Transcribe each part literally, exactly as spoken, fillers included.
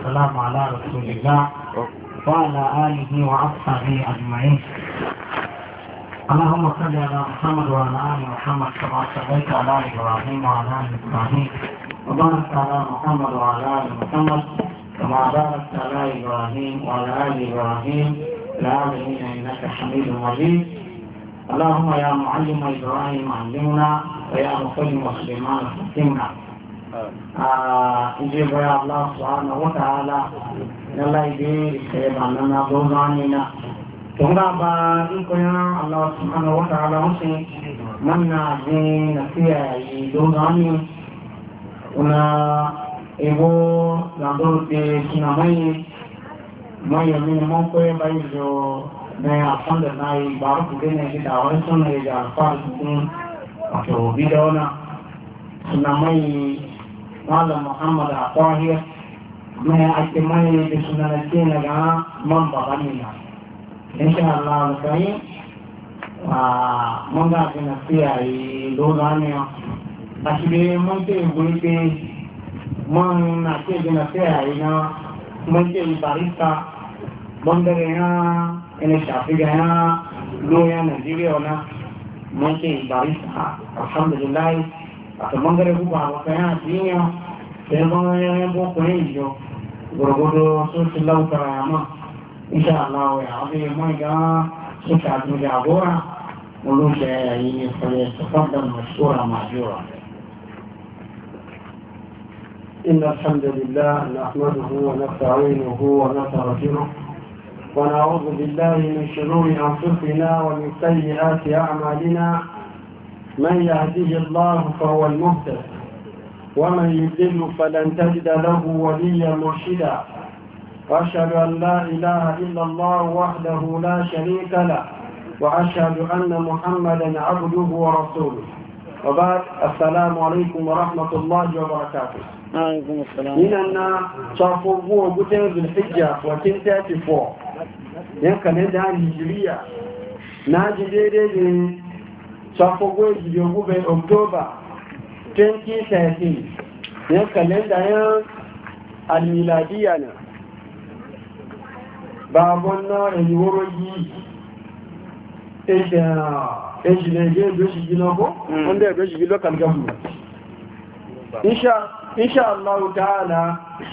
والسلام على رسول الله وعلى آله وأصحابه أجمعين. اللهم صل على محمد وعلى آل محمد كما صليت على إبراهيم وعلى آل إبراهيم وبارك على محمد وعلى آل محمد كما باركت على إبراهيم وعلى آل إبراهيم العالمين إنك حميد مجيد. اللهم يا معلم إبراهيم علمنا ويا مفهم سليمان فهمنا. إجيب يا الله سبحانه وتعالى يلا يدير خير لنا دوزاننا تنغابا إنكونا الله سبحانه وتعالى مسي منا دين فيها دوزاني una ebo landor pe sinamai mai mi mo ko e bai jo ne afan da nai bar ku ne ki da wani son ne ga fa ku to video na sinamai wala muhammad atahir mai ake mai da sunan ce na ga man babani na insha Allah kai a mun ga na fiya yi dozani asile mun ce guri pe mun na ce na fiya yi na mun ce barista mun da ya ene shafi ga ya loya Nigeria na mun ce barista alhamdulillah a mun ga ku ba ka ya tinya sai mun ya bo ko yi jo gurgudu sun ci laukara ma insha Allah ya abi mai ga su ta ju jagora mulun da yayi sai tafaddal mashkura majura. إن الحمد لله نحمده ونستعينه ونستغفره ونعوذ بالله من شرور أنفسنا ومن سيئات أعمالنا من يهده الله فهو المهتد ومن يضل فلن تجد له وليا مرشدا وأشهد أن لا إله إلا الله وحده لا شريك له وأشهد أن محمدا عبده ورسوله وبعد السلام عليكم ورحمة الله وبركاته. عليكم السلام. إننا صافوا بوتين ذي الحجة وتين ثلاثة وثلاثين يمكن أن الهجرية ناجي دي صافوا بوتين ذي أكتوبر twenty thirteen yan kalenda yan almiladiya na babon na rayuwar yi ejilege doshi gina ko wanda ya doshi gina kan gabu insha Allah ta'ala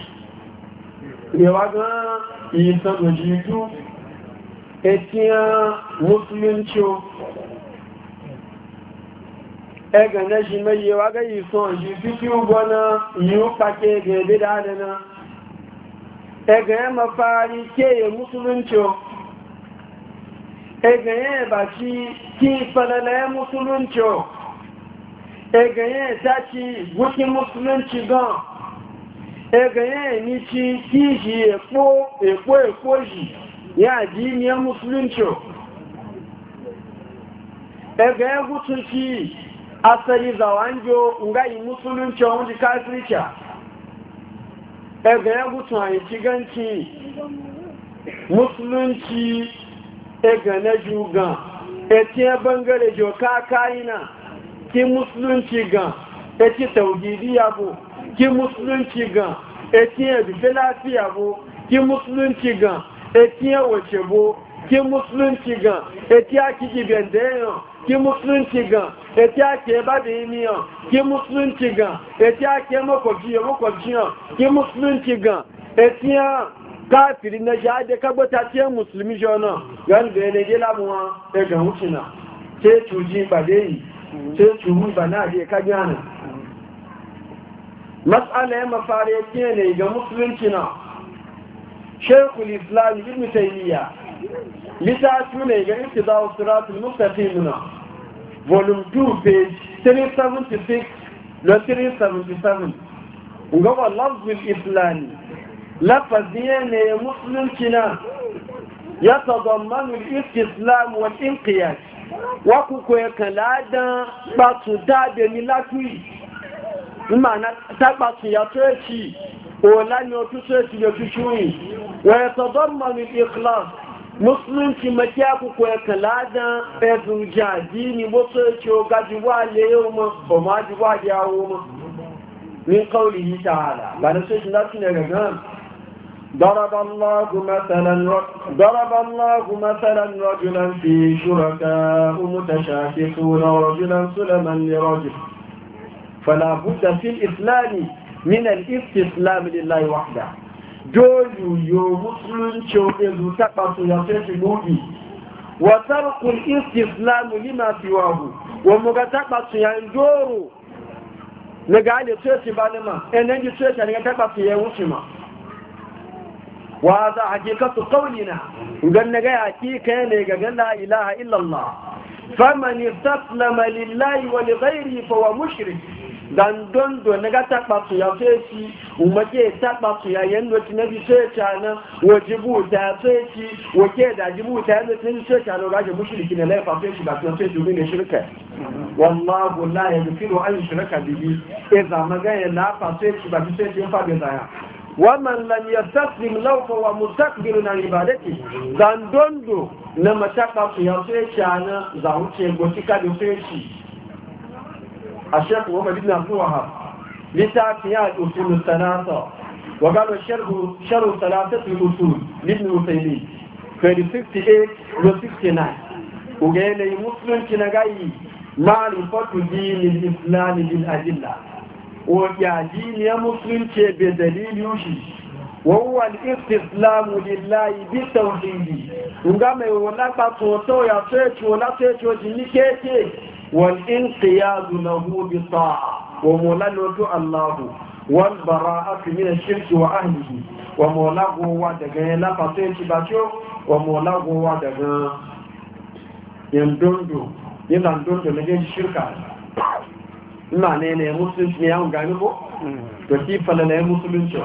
yawa ga yi sadoji ju etiyan musulunci ẹgbẹ̀ náà ṣe mẹ́yẹ wá gẹ́ yìí sọ yìí fi kí ó gbọ́nà yìí ó pàkẹ́ ẹgbẹ̀ ẹgbẹ̀ dáadẹ́ná ẹgbẹ̀ ẹ ma fàárí kéèyè musulunci ẹgbẹ̀ ẹ bà tí kí ìfẹ́lẹ̀lẹ̀ musulunci ẹgbẹ̀ ẹ tàbí wíkí musulunci gan ẹgbẹ̀ ẹ ní tí kí yìí èpó èpó èpó yìí yà jí ní musulunci ẹgbẹ̀ ẹ gútun tí asali zawanjo ngayi musulunci wani kafirca ega ya gutu a ciganci musulunci ega na jugan etiye bangare joka kayina ki musulunci gan eti tauhidi yabo ki musulunci gan etiye bife lafiya bo ki musulunci gan etiye wace bo ki musulunci gan etiye akiki bendeyon ki musulunci gan eti ake ba da yi miyan ki musulunci gan eti ake makwabci ya makwabci yan ki musulunci gan eti ya kafiri na jade kagbata ce musulmi jona gan da yana gila muwa daga wucina ce cuji ba da yi ce cuhu ba na je ka gana matsala ya mafari ya ce ne ga musulunci na shekul islam ibn taymiya littafi ne ga intizawu siratul mustaqim na volume two page three seventy-six to three seventy-seven ngawa lafzul islami lafaziye ne musulunci na ya tadammanu al-istislam wal inqiyad wa ku ko kalada batu da be milatu mana ta batu ya toci o la ni o tu toci yo tuchuyi wa yatadammanu al-ikhlas musulunci makiya ku kuwa kalada ẹzùn jàdí ni bó tó ṣe o gajú wà lé ọmọ ọmọ ajíwá jẹ́ àwọn ọmọ ní kọ́ọ̀lì yìí tààrà bàdá tó ṣe láti nẹ̀rẹ̀ náà ضرب الله مثلا ضرب الله مثلا رجلا في شركاء متشاكسون ورجلا سلما لرجل فلا بد في الإسلام من الاستسلام لله وحده جولو يو مسلم شوئل تقص يصير نوبي وترك الاستسلام لما سواه ومغتقص ينجورو نقال يتوشي بالما إنه يتوشي أن يتقص يوشما وهذا حقيقة قولنا وقالنا جاي حقيقة قال لا إله إلا الله فمن استسلم لله ولغيره فهو مشرك dan dondo na ga takba su ya sai shi umaje takba su ya yanda na bi sai ta na wajibu ta sai shi wake da jibu ta yanda tin sai ta no gaje mushriki ne lai fa sai shi ba sai sai dubi ne shirka wallahu la yaghfiru an yushraka bihi idza magaya la fa sai shi ba sai shi fa da ya ومن لم يستسلم له فهو مستكبر عن عبادته dan dondo na mataka su ya sai shana za wuce gotika da sai shi الشيخ محمد بن عبد الوهاب لتعفيات أصول الثلاثة وقال الشرح شرح ثلاثة الأصول لابن عثيمين في ستة وثمانين و تسعة وستين وقال لي مسلم كنغاي معرفة دين الإسلام بالأدلة ويا دين يا مسلم بدليل يوشي وهو الاستسلام لله بالتوحيد وقام يقول لك بطوطو يا سيتش ولا سيتش وجنكيتي والانقياد له بالطاعة ومولانه الله والبراءة من الشرك وأهله ومولاه ودغا لا فاتيش باشو ومولاه ودغا يندوندو يندوندو نجي الشركة ina ne ne musulunci ne yawon gani ko? to kifala na musulunci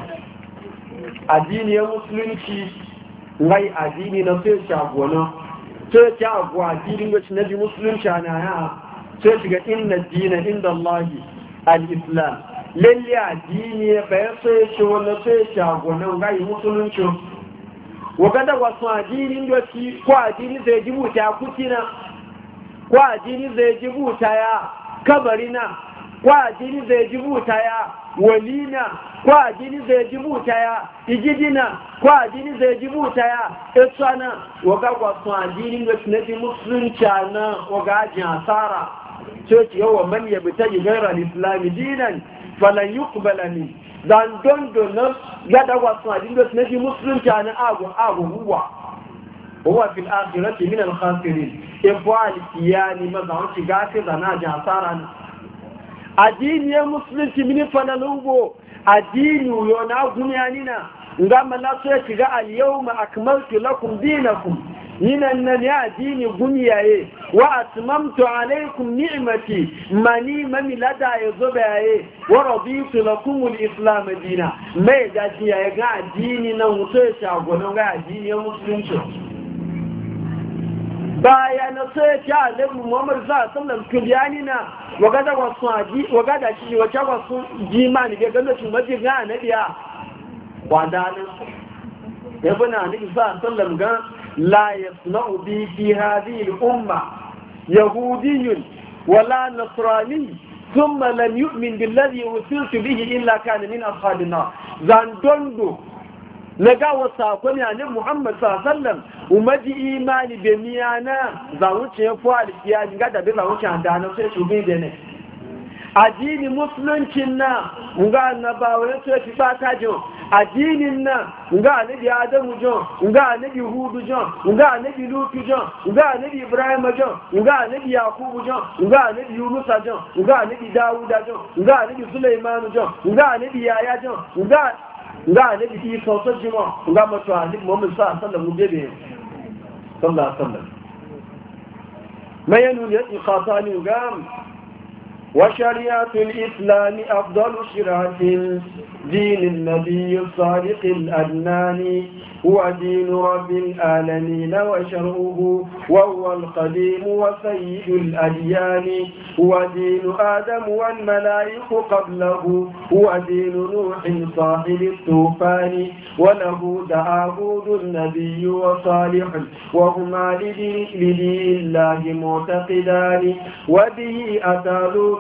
addini ya musulunci ngai addini na sai shagona sai shagwa addinin wacce na ji musulunci na ya sai shiga inna dina inda Allahi al-islam lalle addini ya bayan sai shi wani sai shagona ngai musulunci wakada wasu addinin wacce ko addini zai ji buta kutina ko addini zai ji buta ya kabarina kwa ajini zai jibuta ya walina kwa ajini zai jibuta ya igidina kwa ajini zai jibuta ya etsana waga kwa sun ajini ga tunati musulunci na waga ajin asara sai ci yawa man yabi ta yi gaira islami dinan falan yuqbala min dan dondo na gada kwa sun ajini ga tunati musulunci na agu agu huwa huwa fil akhirati min al khasirin ifwal kiyani mazan ci gafi zana ajin asara ne addiniyar musulunci mini fanalungo addini yo na gunyanina nga mana so ya shiga al-yawma akmaltu lakum dinakum yinan nan ya addini gunyaye wa atmamtu alaykum ni'mati mani mami lada yazo baye wa raditu lakum al-islam dina mai da ya ga addini nan wuto ya shagono ga addiniyar musulunci baya na sai ya Annabi Muhammad sallallahu alaihi wasallam kiyanina wagada wasu aji wagada shi wace wasu jimani ga ganda su maji ga Annabiya wadanin yabuna Annabi sallallahu alaihi wasallam ga la yasna'u bi fi hadhihi al-umma yahudiyyun wala nasrani thumma lam yu'min billadhi ursiltu bihi illa kana min ashabin nar zandondo na gawa sakon yanin Muhammad sallam umaji imani be miyana za wuce ya fuwa da kiyaji ga da bi za wuce da na sai shubi da ne addini musuluncin na nga annabawa ya ce fi bata jo addinin na nga annabi Adamu jo nga annabi Hudu jo nga annabi Lutu jo nga annabi Ibrahim jo nga annabi Yakubu jo nga annabi Yunus jo nga annabi Dawud jo nga annabi Sulaiman jo nga annabi Yahya jo nga nga annabi Isa so jima nga mato annabi Muhammad sallallahu alaihi wasallam bebe sallallahu alaihi wasallam mayanu ya qatani gam وشريعة الإسلام أفضل شرعة دين النبي الصادق الأدنان هو دين رب العالمين وشرعه وهو القديم وسيد الأديان هو دين آدم والملائك قبله هو دين نوح صاحب الطوفان وله داود النبي وصالح وهما لدين الله معتقدان وبه أتى لوط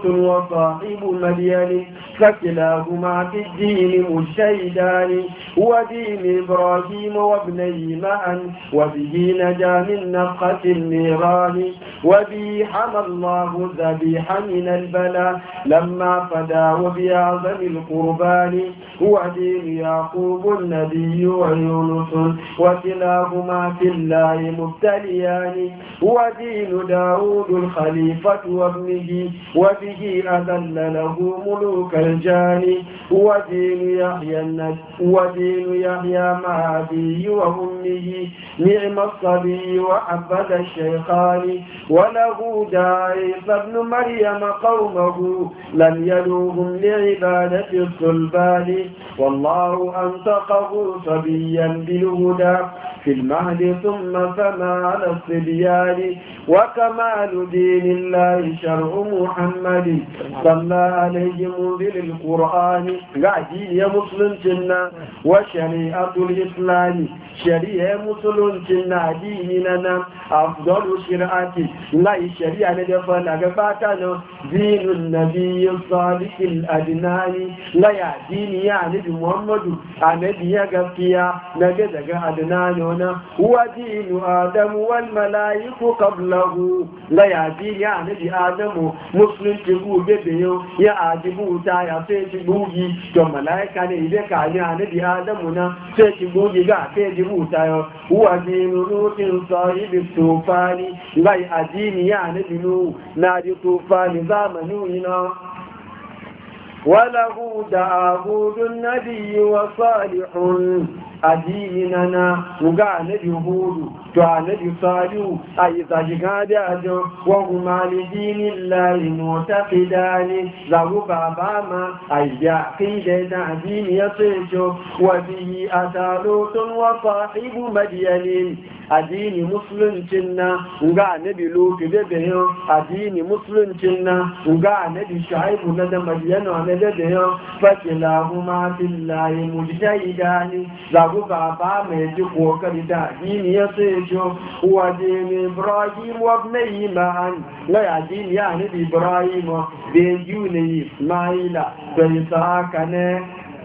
لوط وصاحب مدين فكلاهما في الدين مجتهدان ودين إبراهيم وابنيه معا وبه نجا من نفخة النيران وبه حمى الله ذبيحا من البلاء لما فدا وبأعظم القربان هو دين يعقوب النبي ويونس وكلاهما في الله مبتليان هو دين داود الخليفة وابنه وبه أذل له ملوك الجان هو دين يحيى هو دين يحيى مع أبيه وأمه نعم الصبي وعبد الشيخان وله عيسى ابن مريم قومه لم يلوهم لعبادة الصلبان والله أنطقه صبيا بالهدى في المهد ثم فما على الصبيان وكمال دين الله شرع محمد صلى عليه منزل القرآن قاعدين يا مسلم جنة وشريعة الإسلام شريعة مسلم جنة ديننا أفضل شرعة لا الشريعة ندفن أقباتنا دين النبي الصالح الأدنان لا يا دين يا نبي محمد النبي يا قفيا نجدك أدنان هو دين آدم والملائكة قبله لا يا دين يا نبي آدم مسلم تقول بيبيو يا عجبو تا يا سيتبوجي تو ملائكة إذا كان يا نبي آدم سيتبوجي قا سيتبو تا هو دين لوط صاحب الطوفان لا يا دين يا نبي لوط نادي طوفان زمننا وله داود النبي وصالح أديننا وقع نبي هود وقع نبي صالح أي تجهاد أجر وهما لدين الله معتقدان ذو باباما أي بعقيدة دين يصيش وبه أتى لوط وصاحب مدين أدين مسلم جنة وقع نبي لوط ببهن أدين مسلم جنة وقع نبي شعيب ندى مدين وندى فكلاهما في الله مجتهدان ذو بابا ميجي قوكري دين يصيش ودين إبراهيم وابنيه معا لا يدين يعني إبراهيم بيجوني إسماعيل فإساكنا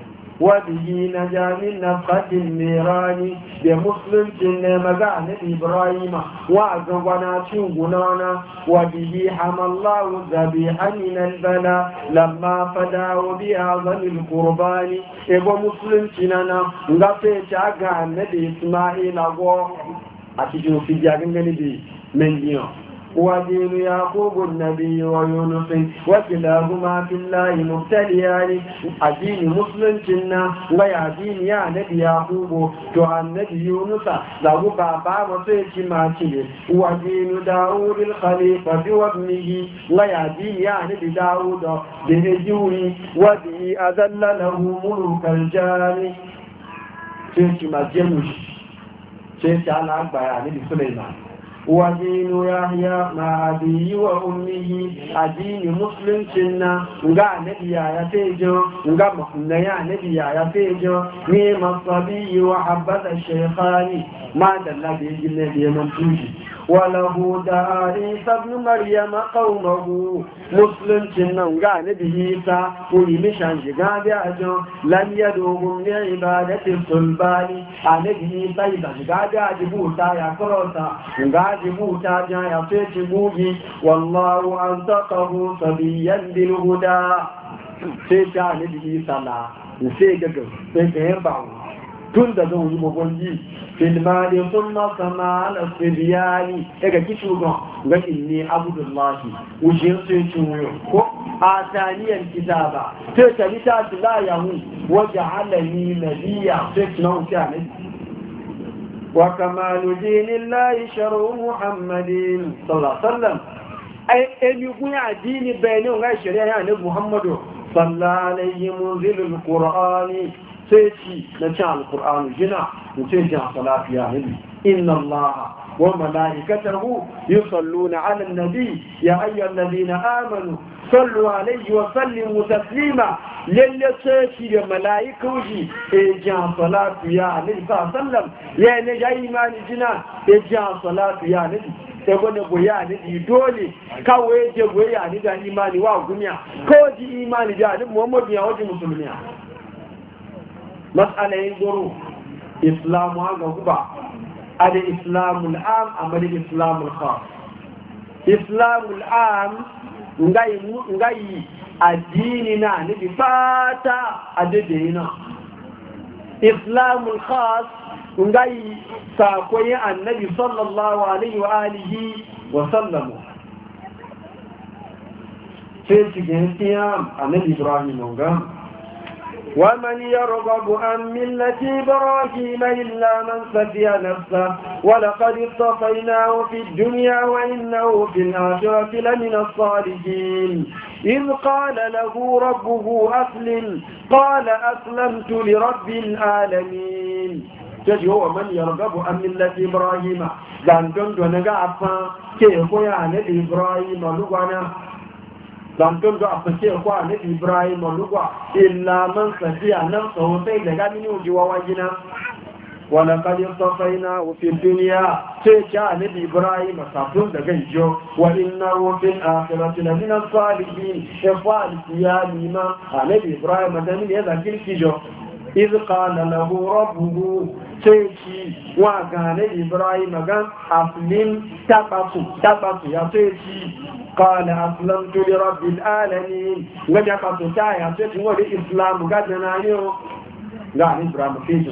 وبه نجا من نفخة النيران بمسلم جنة مقعن إبراهيم وعزونا شوقنا وبه حمى الله ذبيحا من البلاء لما فداه بأعظم القربان إبو مسلم جننا نغفيت عن نبي إسماعيل أتجو في جاغن نبي من ديون ودين يعقوب النبي ويونس وكلاهما في الله مبتليان الدين مسلم جنة ويا دين يا نبي يعقوب تو النبي يونس له بابا وسيتي ماتي ودين داود الخليفة وابنه ويا دين يا نبي داود بهجوري وبه أذل له ملوك الجان سيتي ماتي سيتي على أكبر يا نبي سليمان ودين يحيى مع أبيه وأمه الدين مسلم سنة وقع نبي يا تيجو وقع مخنيا نبي يا تيجو ميم الصبي وحبت الشيخان ما دل به النبي منتوجي وله عيسى ابن مريم قومه مسلم سنة وقع نبي عيسى ولمشان جغاد أجو لم يدوهم لعبادة الصلبان نبي عيسى إذا جغاد أجبوتا يا كروتا وقع جبوتا جاء فيتبوجي والله أنطقه صبيا بالهدى سيجا نبي صلى وسيجا سيجا ينبعو تند دون يمغنجي في المال ثم سما على الصبيان اجا كيشوغان قال إني عبد الله وجين سيجويو آتاني الكتاب تيتا لا يهون وجعلني نبيا سيجنون كامل وكمال دين الله شرع محمد صلى الله عليه وسلم أي أن يكون دين بينه غير شريعة محمد صلى الله عليه منزل القرآن سيتي نشاء القرآن جنا نتيجة صلاة يا نبي إن الله وملائكته يصلون على النبي يا أيها الذين آمنوا صلوا عليه وسلموا تسليما للي سيتي ملائكة إجا صلاة يا نبي صلى الله عليه وسلم يعني جاي إيمان جنا إجا صلاة يا نبي ebo ne boya ni di dole kawai je boya ni da imani wa gumiya ko ji imani da ni Muhammadu ya waje musulmiya mas'ala yin goro islamu ga guba ada islamul am amma da islamul khas islamul am ngai ngai addini na ni bi fata adedina islamul khas ngai sakoyi annabi sallallahu alaihi wa alihi wa sallam sai cikin siyam annabi ibrahim ga ومن يرغب عن ملة إبراهيم إلا من سفي نفسه ولقد اصطفيناه في الدنيا وإنه في الآخرة لمن الصالحين إذ قال له ربه أسلم قال أسلمت لرب العالمين تجي هو من يرغب عن ملة إبراهيم لأن تندو نقع كيف يعني إبراهيم لغنا zanton da aka ce kwa na Ibrahim lugwa illa man safiya nan tsawo sai daga mini ujiwa wajina wala qad safaina fi dunya sai ka na Ibrahim safun daga jo wa innahu fil akhirati la min as-salihin fa ya lima na Ibrahim da min ya zakir kijo iz qala lahu rabbuhu sai ki wa ga na Ibrahim ga aflim tabasu tabasu ya sai ki قال أسلمت لرب العالمين وجاء قطتا يا سيدي هو الإسلام قدنا عليه قال إبراهيم فيجو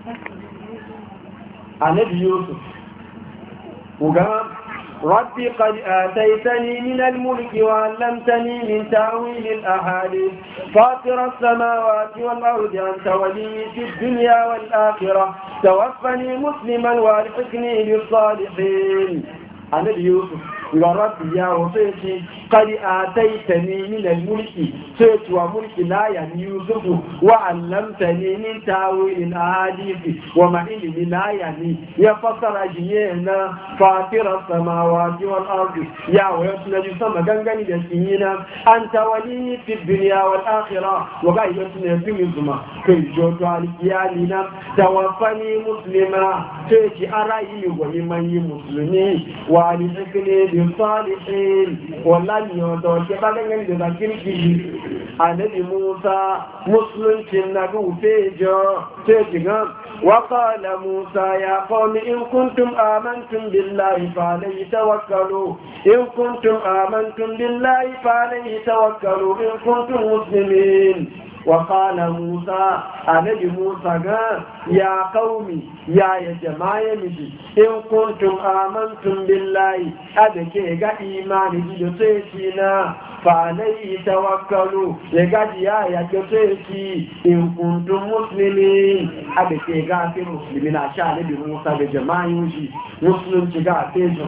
النبي يوسف وقال ربي قد آتيتني من الملك وعلمتني من تأويل الأحاديث فاطر السماوات والأرض أنت ولي في الدنيا والآخرة توفني مسلما والحقني بالصالحين النبي يوسف ga rabbi ya wato ce qad ataitani min al-mulki sai tuwa mulki la ya yusufu wa allamtani min tawil al-ahadith wa ma ilmi la ya ni ya fasara jiye na fatira samawati wal ardi ya wa yasna sama gangani da kiyina anta wali fi dunya wal akhirah wa ga yasna fi zuma kai joto al-kiyani na tawaffani muslima sai ki arayi gomi man yi musulmi wa al-hikni الصالحين والله يودو كبادن da zakirki annabi Musa muslimin nagu fejo tejiga wa qala Musa ya qawmi in kuntum amantum billahi fa alayhi tawakkalu in kuntum amantum billahi fa alayhi tawakkalu in kuntum muslimin وقال موسى النبي موسى قال يا قومي يا يا جماعه مجي ان كنتم امنتم بالله ادكي غا ايمان جيتينا فعليه توكلوا يا يا يا جيتي ان كنتم مسلمين ادكي غا في مسلمين عشان النبي موسى بجماعه يجي مسلم جا تيجو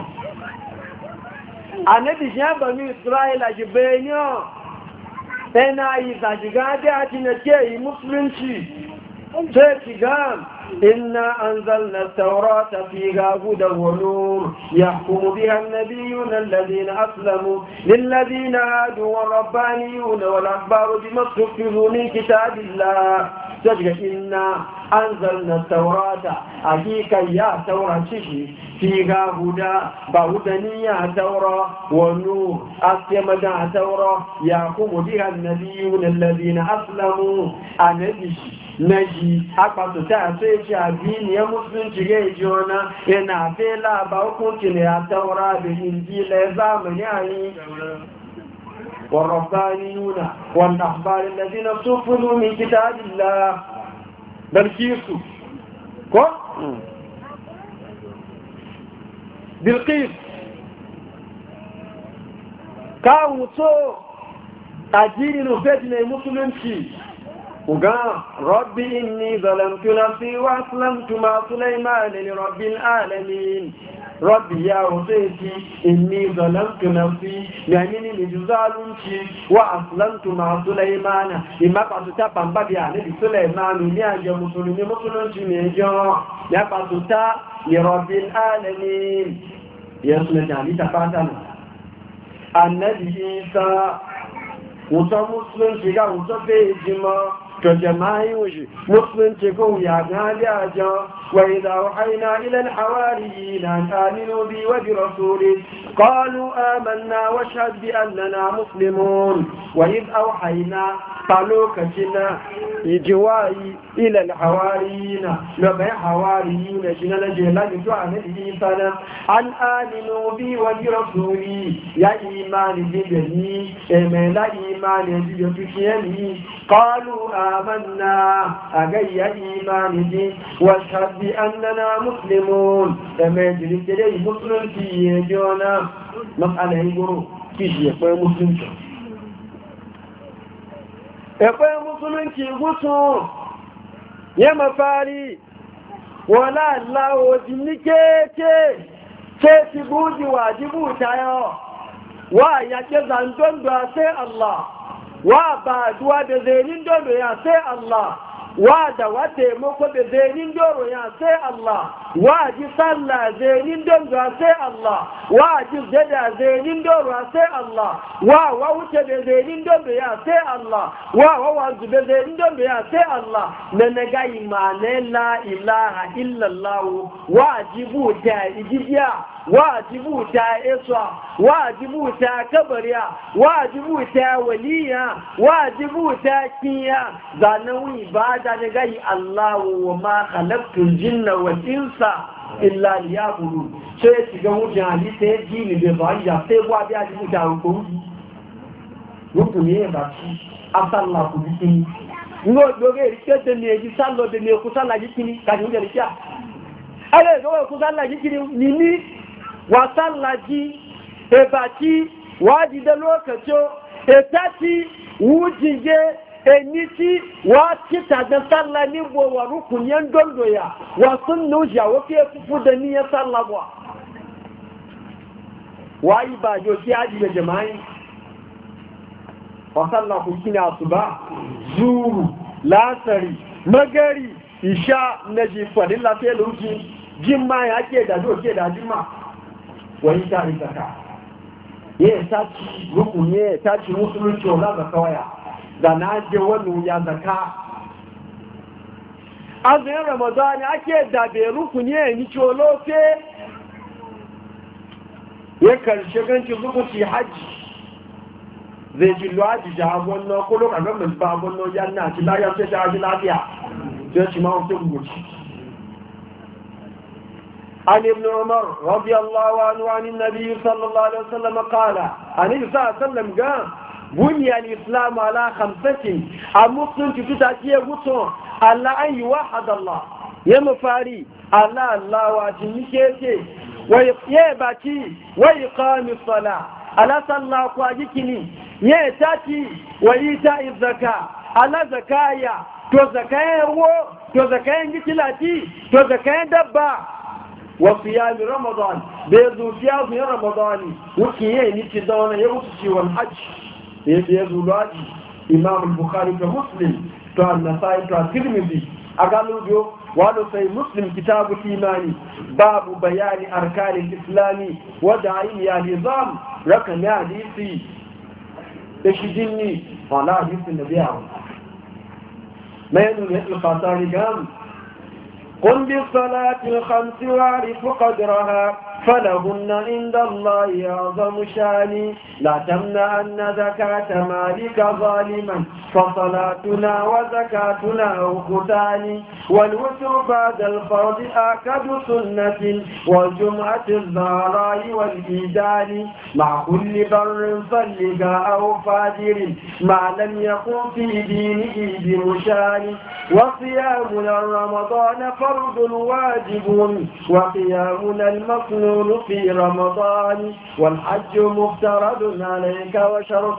النبي جاب بني اسرائيل اجبينيو yana yi zajiga da ci na ke yi musulunci sai ki ga inna anzalna at-taurata fiha hudan wa nur yahkumu biha an-nabiyyuna alladhina aslamu lilladhina hadu war-rabbaniyuna wal-ahbaru bima tuhfizu min kitabillah sai inna anzalna at-taurata hakika ya taurati fiha huda bahudaniya taura wa nur asyamada taura yaqumu biha an-nabiyyuna alladhina aslamu anabi naji akpato ta sai ci addini ya musulunci ga jona yana fela ba hukunci ne ya taura da injila ya zamani ayi والربانيون والأحبار الذين صفلوا من كتاب الله بل كيسوا كو بالقيس كاو تو أجيني نفتنا المسلمين وقال ربي إني ظلمت نفسي وأسلمت مع سليمان لرب العالمين ربي يا وسيتي إني ظلمت نفسي يعني لجزالنتي وأسلمت مع سليمان إما قد تبان بابي يعني سليمان يا مسلمي مسلمتي ميجا يا قد لرب العالمين يسمى يعني تفاتنا النبي إيسا wuta musulunci ga wuta bai jima جماعي وجه مسلم تكون يا غادي وإذا أوحينا إلى الحواريين أن آمنوا بي وبرسولي قالوا آمنا واشهد بأننا مسلمون وإذ أوحينا قالوا كتنا إجواي إلى الحواريين لما حواريين جنا نجيلا جوا نبي فنا أن آمنوا بي وبرسولي يا إيمان بني إيمان إيمان بني قالوا آمنا أجي إيمان بي واشهد بأننا مسلمون كما يجري كده مسلم في جونا مسألة يقولوا كيف يقول مسلم يقول مسلم كي يقول يا مفاري ولا الله وجنكي كيف بوجي واجبو تايو ويجزان دون سي الله وبعد وبزين دون يا سي الله wada wata mako da zainin doro ya sai Allah waji sallah zainin doro sai Allah waji zada zainin doro sai Allah wa wa wuce da zainin doro ya sai Allah wa wa wanzu da zainin doro ya sai Allah na naga imane la ilaha illa Allah wajibu ta ijiya wajibu ta isa wajibu ta kabariya wajibu ta waliya wajibu ta kiya zanawi ba da ne gai Allahu wa ma khalaqtul jinna wal insa illa liya'budun sai shiga wucin hadisi ya ji ni bai ba ya sai gwa biya ji da ko mutu ne ba shi asalla ku dikini ngo doge rike da ne ji sallo da ne ku salla dikini ka ji da riya ale go ku salla dikini ni ni wa salla ji e ba ti waji da lokaci e tati wujije eni tí wá títà dán sálà ní gbòwà rúkùn yẹn dọ́ndọ̀ yà wà sún ní oṣù àwọn kí fúfú dẹ ní yẹn sálà wà wà yí bá jọ sí ájìlẹ̀ jẹmáyìn wà sálà kò kí ní àṣùbá zúrù lásàrì magari ìṣá nẹjì pàdé láfẹ́ lójú jímá yà kí ẹ̀dàdó kí ẹ̀dàjímá wà yí tàrí zaka yẹ́ tàbí rúkùn yẹ́ tàbí mùsùlùmí ọ̀lá zakawaya da na je wani ya zaka azumin ramadani ake dabe rukuni ya yi colofe ya karshe ganci zukuci hajji zai ji luwaji jahabon na kolo kagan mai babon na yana ci layar sai ta lafiya sai ci mawon sai guguci عن ابن عمر رضي الله عنه عن النبي صلى الله عليه وسلم قال عن النبي صلى الله عليه وسلم قال بني الإسلام على خمسة المسلم تتاتيه وطن على أن يوحد الله يمفاري على الله واجمكيتي ويباتي ويقام الصلاة على صلى قواجكني يتاتي وإيتاء الزكاة على زكايا تو زكايا هو تو زكايا جتلاتي تو زكايا دبا وصيام رمضان بيضو صيام رمضان وكيه نتدون يوسف والحج يبيض الواجب إمام البخاري ومسلم تو النسائي تو الترمذي أقالوا جو وانو في مسلم كتاب الإيمان باب بيان أركان الإسلام ودعين يا نظام رقم يا حديثي تشجني على حديث النبي ما ينو الخطار قام قم بالصلاة الخمس واعرف قدرها فلهن عند الله أعظم شان لا تمنعن زكاة مالك ظالما فصلاتنا وزكاتنا أختان والوتر بعد الفرض آكد سنة والجمعة الزهراء والإيدان مع كل بر صلق أو فاجر ما لم يكن في دينه بمشان وصيامنا رمضان فرض واجب وقيامنا المصنوع في رمضان والحج مفترض عليك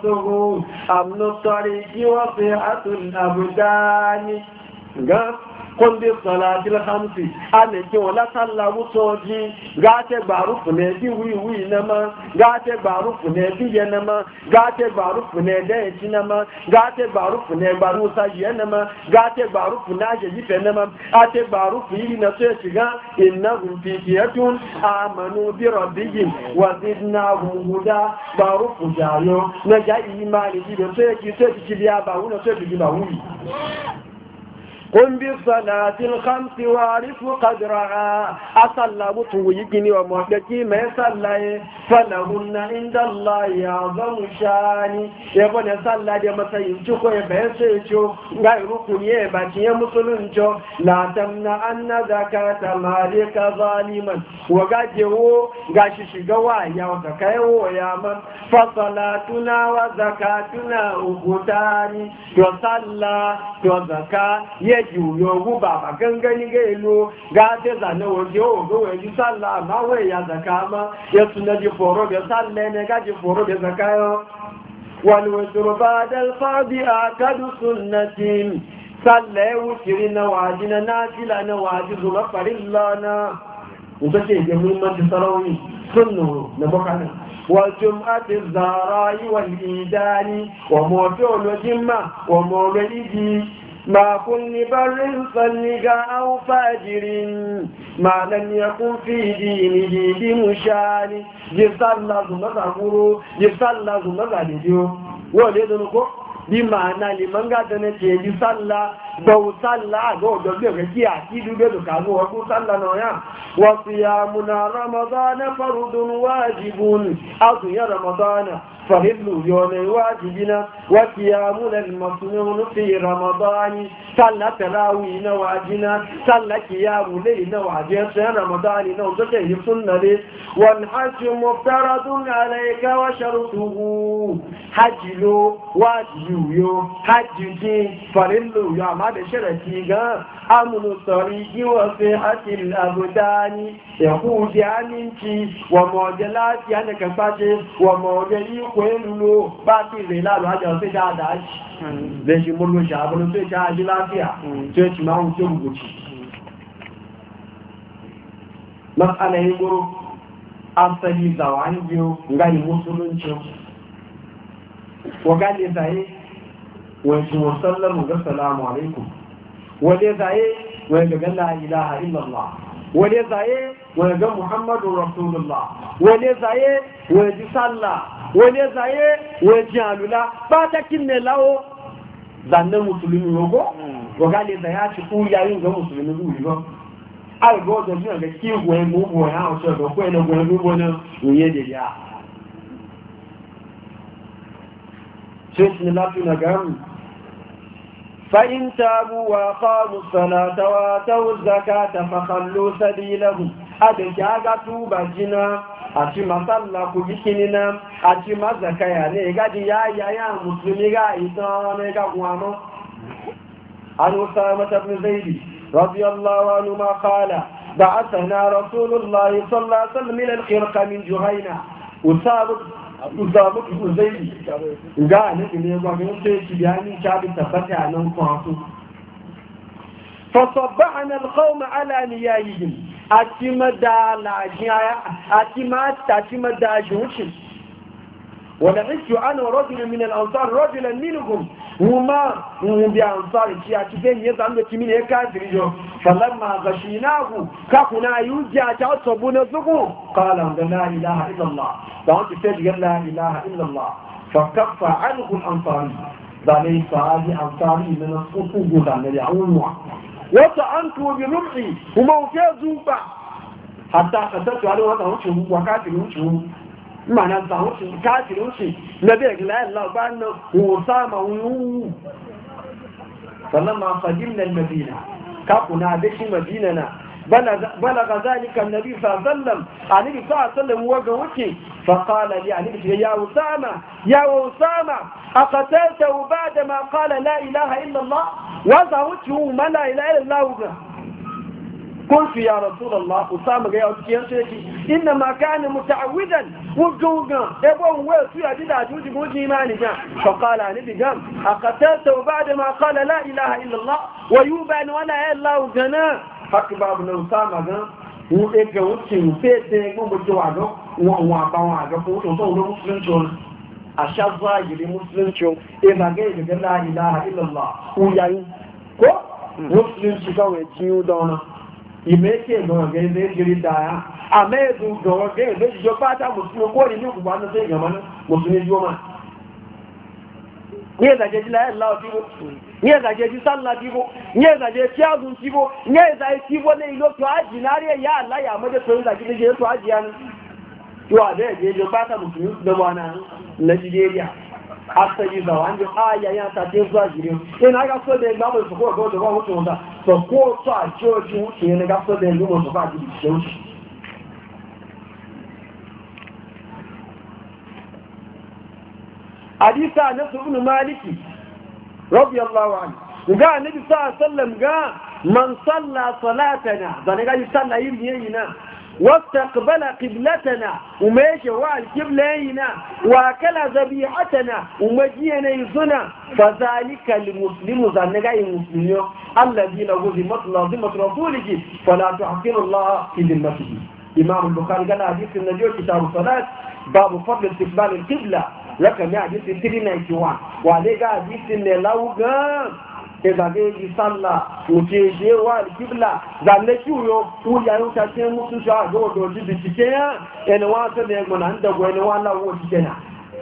وشرطه أمن الطريق وصحة الأبدان kun bi salatil khamsi ane ki wala sallamu soji ga te baru fune bi wi wi na ma ga te baru fune bi ye na ma ga te baru fune de ti na ma ga te baru fune baru sa ye na ma ga te baru funa je ji fe na ma a te baru fi na so shiga innahum fi fiyatun amanu bi rabbihim wa zidnahum huda baru fujayo na ja imani ji be so ki so ki biya ba wuna so ki ba wuni قم بالصلاة الخمس وعرف قدرها أصلى بطويقني ومحدكي ما يصلى فلهن عند الله أعظم شاني يقول يصلى دي مسيبتك ويبسيتك غير كنيه باتي مسلمك لا تمنع أن زكاة مالك ظالما وقاته غاشش قوايا وزكاة يا من فصلاتنا وزكاتنا أخوتاني يصلى وزكاة juyo guba ba gangani ga ilo ga te zane waje o go waje sallah ma wai ya zaka ma ya sunna di foro ga sallah ne ga ji foro ga zakayo wal wajru ba'da al fadi akadu sunnatin sallah wutirina wajina nafila na wajibu mafarillana utace ga muhimmanci sarawi sunnu na bakana والجمعة الزهراء والإيدان وموتون الجمة ومولده ما كل بر صلق أو فاجر ما لم يكن في دينه بمشان جسال زمزمرو جسال زمزمرو ولدنكو بمعنى لمن قادنا تيجي صلى بو صلى غو دبي غكي اكيد دو كانو وقو صلى نويا وصيامنا رمضان فرض واجب او يا رمضان فرض يوم واجبنا وصيامنا المسنون في رمضان صلى تراويح واجبنا صلى قيام ليل واجب رمضان نو تجي سنه والحج مفترض عليك وشرطه حج له واجب يو حج جي فرض يا ما da sharati ga amunu sariki wa sihatil abdani yahudi aminci wa mawjalati yana kafaje wa mawjali kwelu ba ti rela lo ajo se da da shi da shi mulmu shabulu sai ta ji lafiya sai ci ma wuce rubuci masala yi guru asali zawani biyo ngai musulunci wa gale zai wani wasallamu ga salamu alaikum wale zaye wani ga la ilaha illallah wale zaye wani ga muhammadu rasulullah wale zaye wani ji sallah wale zaye wani ji alula ba ta kinne lawo zanne musulmi yogo wagale zaye a ci ku yayin ga musulmi zuwa yogo a ga wajen suna ga kiwo ya mugu ya hausa ga kwai na gwani gwani uye da ya sai shi ne lafi na garin فإن تابوا وأقاموا الصلاة وآتوا الزكاة فخلوا سبيلهم أدجاga tuba jina ati masalla ku jikinina ati mazakaya ne gaji ya ya ya muslimi ga idan ne ga kwano an usama ibn zaid radiyallahu anhu ma qala ba'athana rasulullah sallallahu alaihi wasallam ila al-khirqa min juhayna usama usama ibn zaid ga ne ne ga ga sai ci bayani ta bi tabbata nan kwano فصبحنا القوم على نيايهم أتمدى العجايا أتمدى أتمدى جوشي ولعشت أنا رجل من الأنصار رجلا منهم هما هم بأنصار أتبين يزعم من يكاثر جو فلما غشيناه كاكنا يوجع تعصبون زقو قال لا إله إلا الله فأنت تجد لا إله إلا الله فكف عنه الأنصاري ذلك فهذه أنصاري من الصفوف ذلك يعونوا وطعنته برمحي وموتي زوبا حتى قتلت عليه وطعنته وكاتل وشه معنى طعنته كاتل وشه نبيك لا الله بأنه وصام ويوه فلما قدمنا المدينة كاكنا بشي مديننا بلغ, بلغ ذلك النبي صلى الله عليه وسلم النبي صلى الله عليه وسلم وقوته فقال لي النبي يا أسامة يا أسامة أقتلته بعدما قال لا إله إلا الله وضعته ما لا إله إلا الله قلت يا رسول الله أسامة يا أتكي إنما كان متعودا وجوغا يبون ويسو يدد أجوج موجي إيماني جان فقال نبي جان أقتلته بعدما قال لا إله إلا الله ويوبان ولا إلا وجنا حق بابنا أسامة جان وإيجا وكي وفيت ومجو عجو وعباو عجو وطول مسلم شون أشازا يلي مسلم شون إذا جيد لا إله إلا الله ويأي كو مسلم شكاوي جيو دونا ìmẹ́kẹ́ ìgbọ̀nàgẹ́ ilé ìgbèrè dáa àmẹ́ẹ̀dùn ìgbọ̀nàgẹ́ ilé ìjọ pátá mùsùlùmí kó rí ní òkùnkùn àti ìgbàmọ́nà mùsùlùmí jú ọmọ ní ẹ̀dàjẹ́ jí láẹ́lá ọ̀tíwó ní ẹ̀dàjẹ́ jí sálà tíwó ní ẹ̀dàjẹ́ tí ágùn tíwó ní ẹ̀dàjẹ́ tíwó ní ìlú tó ájì láàrí ẹ̀yà àláyà àmọ́dé tó ìdàjẹ́ tó ájì yánu tí wà bẹ́ẹ̀ jẹ́ ìjọ pátá mùsùlùmí gbẹ̀mọ́ náà nàìjíríà asali da wanda aya ya ta te zuwa jire ina ga so da ba mu su ko go da ba mutu da so ko to a joji wuce ne ga so da yanzu mu ba ji shi wuce hadisa na ibn maliki radiyallahu anhu ga annabi sallallahu alaihi wasallam ga man salla salatana da ne ga salla yin yina واستقبل قبلتنا وماشي والقبلينا واكل ذبيحتنا ومجينا يزنا فذلك المسلم ذنبا المسلم الذي له ذمة ذمة رسوله فلا تحقر الله في ذمته امام البخاري قال حديث النبي كتاب الصلاه باب فضل استقبال القبلة رقم حديث ثلاثمائة وواحد وعليه حديث لو ìgbàgbé ìsànlá òkè èdè wà kíbìlà zàlẹ́ kí òyò wúyà yóò ta tí ó mú tún ṣe àgbọ́wọ̀dọ̀ ojú bí ti ké yán ẹni wọ́n tẹ́lẹ̀ ẹgbọ̀n náà ń dẹ̀gbọ̀ ẹni wọ́n láwọ́ òṣìṣẹ́ náà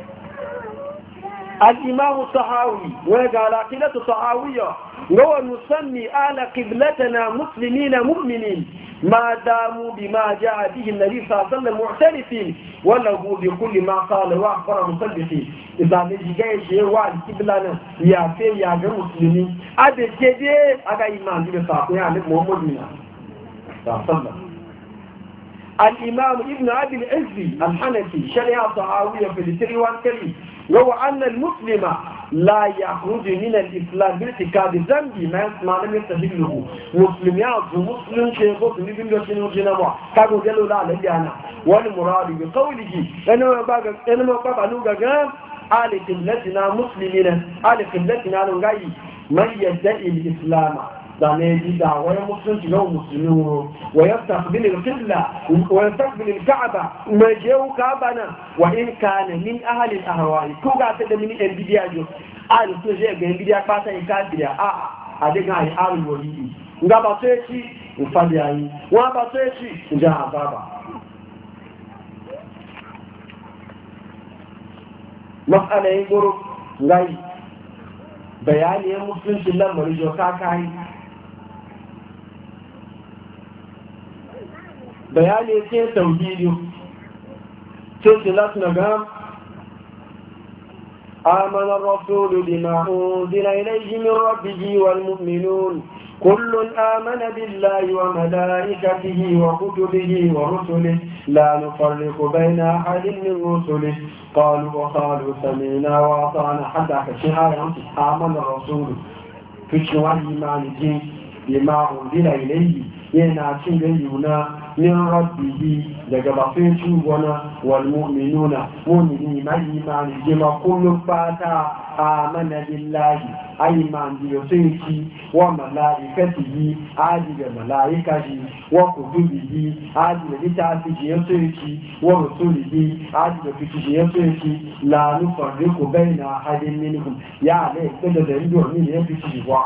al'imamu sahawi wọ́n ga alaƙilatu sahawiyya gawa musammi ala qiblatana muslimina mu'minin ما داموا بما جاء به النبي صلى الله عليه وسلم معترفين وله بكل ما قال واخبر مصدقين اذا نجي جاي شيء وعد قبلنا يا في يا مسلمين ادي كده اغا ايمان دي صاحب يعني محمد منا صلى الله عليه وسلم الامام ابن ابي العز الحنفي شريعه طحاويه في التريوان كلي لو ان المسلم لا يخرج من الإسلام بارتكاب ذنب ما لم يستهله مسلم يعظم مسلم شيء مسلم يبين شنو جنبه كانوا قالوا لا لجانا والمراد بقوله أنا ما بقى أنا ما بقى لوجا جام على قبلتنا مسلمين على قبلتنا لوجاي من يدعي الإسلام دعني دعوة مسلم شنو مسلمون ويستقبل القبلة ويستقبل الكعبة ما جاءوا كعبنا وإن كان من أهل الأهواء كوجا تدمن البدياجو أهل السجاء البديا كاسا يكاديا آه أدينا أهل الولي ngaba sechi ufadi ayi wa ba sechi nja baba mas'ala yin guru ngai bayani musulunci lamarin jo kakai bayani ce tauhidi ce tilas na ga amana ar-rasul bima unzila ilayhi min rabbihi wal mu'minun kullun amana billahi wa malaikatihi wa kutubihi wa rusulihi la nufarriqu bayna ahadin min rusulihi qalu wa qalu sami'na wa ata'na hatta kashara amana ar-rasul tushwa imani bima unzila ilayhi yana cin gayyuna min rabbihi daga bafin shugwana wal mu'minuna mu'mini mai imani jima kullum fata amana billahi ayman bi yusayti wa malaikatihi aji da malaikati wa kutubihi aji da litafi yusayti wa rusulihi aji da fiti yusayti la nufarriqu baina ahadin minhum ya le kada da ndo ni ne fiti wa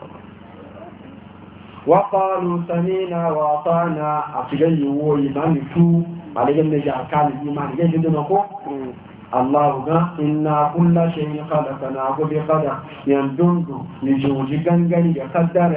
وقالوا سمينا وأطعنا أتجي وإيمان تو على جنب جاكال الإيمان يجد نقول الله قال إنا كل شيء خلقناه بقدر يندند لجوج جنجل يقدر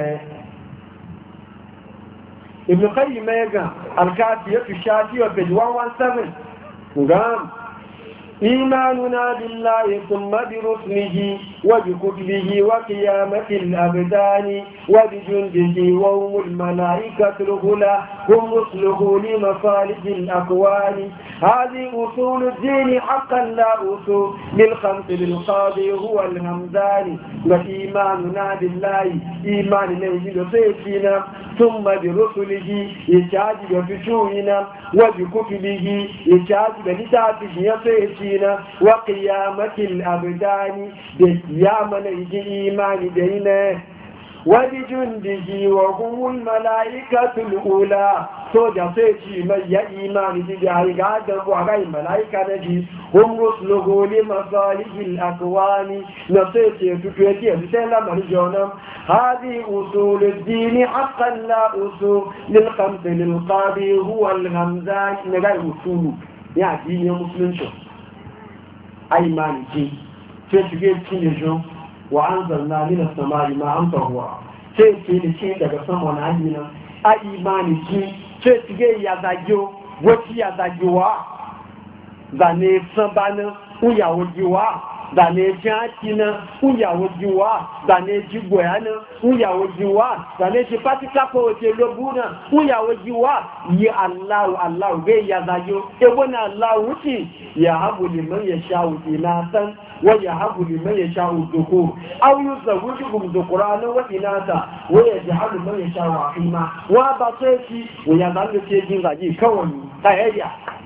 ابن قيم يقول الكافية في الشافية في مئة وسبعة قام إيماننا بالله ثم برسله وبكتبه وقيامة الأبدان وبجنده وهم الملائكة الغلا هم رسله لمصالح الأكوان هذه أصول الدين حقا لا أصول للخمس للقاضي هو الهمدان وإيماننا بالله إيمان نجد سيفنا ثم برسله يتعجب بشوهنا وبكتبه يتعجب لتعفش يسيفنا وقيامة الأبدان بقيامة نجد إيمان دينا وبجنده وهم الملائكة الأولى سوجا سيتي من يأيمان تجاهي قادم وغاي ملائكة نجي هم رسله لمصالح الأكوان نسيتي تكويتي بسيلا مرجونا هذه أصول الدين حقا لا أصول للخمس للقاضي هو الغمزان نغاي أصول يعني دين مسلم شو أيمان جي تجيب تنجو وأنزلنا من السماء ما أنت هو sai ce da ce daga sama na hanyar a imani ji sai tige ya zagiyo wacce ya zagiwa zane sabanin uyawo jiwa zane jaki na uyawo jiwa zane jigoya na uyawo jiwa zane shi fatika ko wace lobu na uyawo jiwa yi allahu allahu gai ya zagiyo ebo na allahu wuce ya habu liman ya sha wuce na san ويهب لمن يشاء الذكور أو يزوجهم ذكرانا وإناثا ويجعل من يشاء عقيما وبصيتي ويظل تيجين غادي كوني تهيا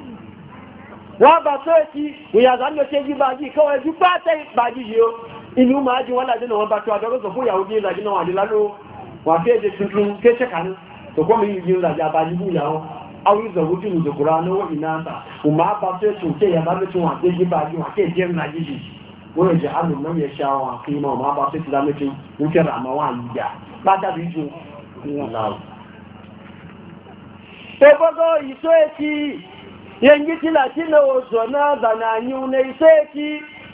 وبصيتي ويظل تيجين غادي كوني جباتي غادي يو inú máa jí wọ́n láti náà wọ́n bá tó àjọ́gọ́sọ̀ fún ìyàwó jí ìlàjí náà àdílá ló wà fí èdè tuntun kéṣẹ́ kan tó kọ́ mi yìí ìlàjí àbájíbú ìyàwó àwọn ìzọ̀wójú ìzọ̀kùnrin náà ìnáta òmà bá tó ètò tí ìyàbá ló wà tí jí bá jí wà tí èdè ńlá jíjì wọ́n yẹ jẹ́ alùmọ́ yẹ ṣe àwọn àfihàn ọmọ bá tó ti dá méjì ń kẹ́rọ àmọ́ wọn àyíjà látàbí jù láàrù. ẹgbọ́gọ́ ìṣó èkì yẹnjí tí láti lè oṣù náà dànà àyíun ní ìṣó èkì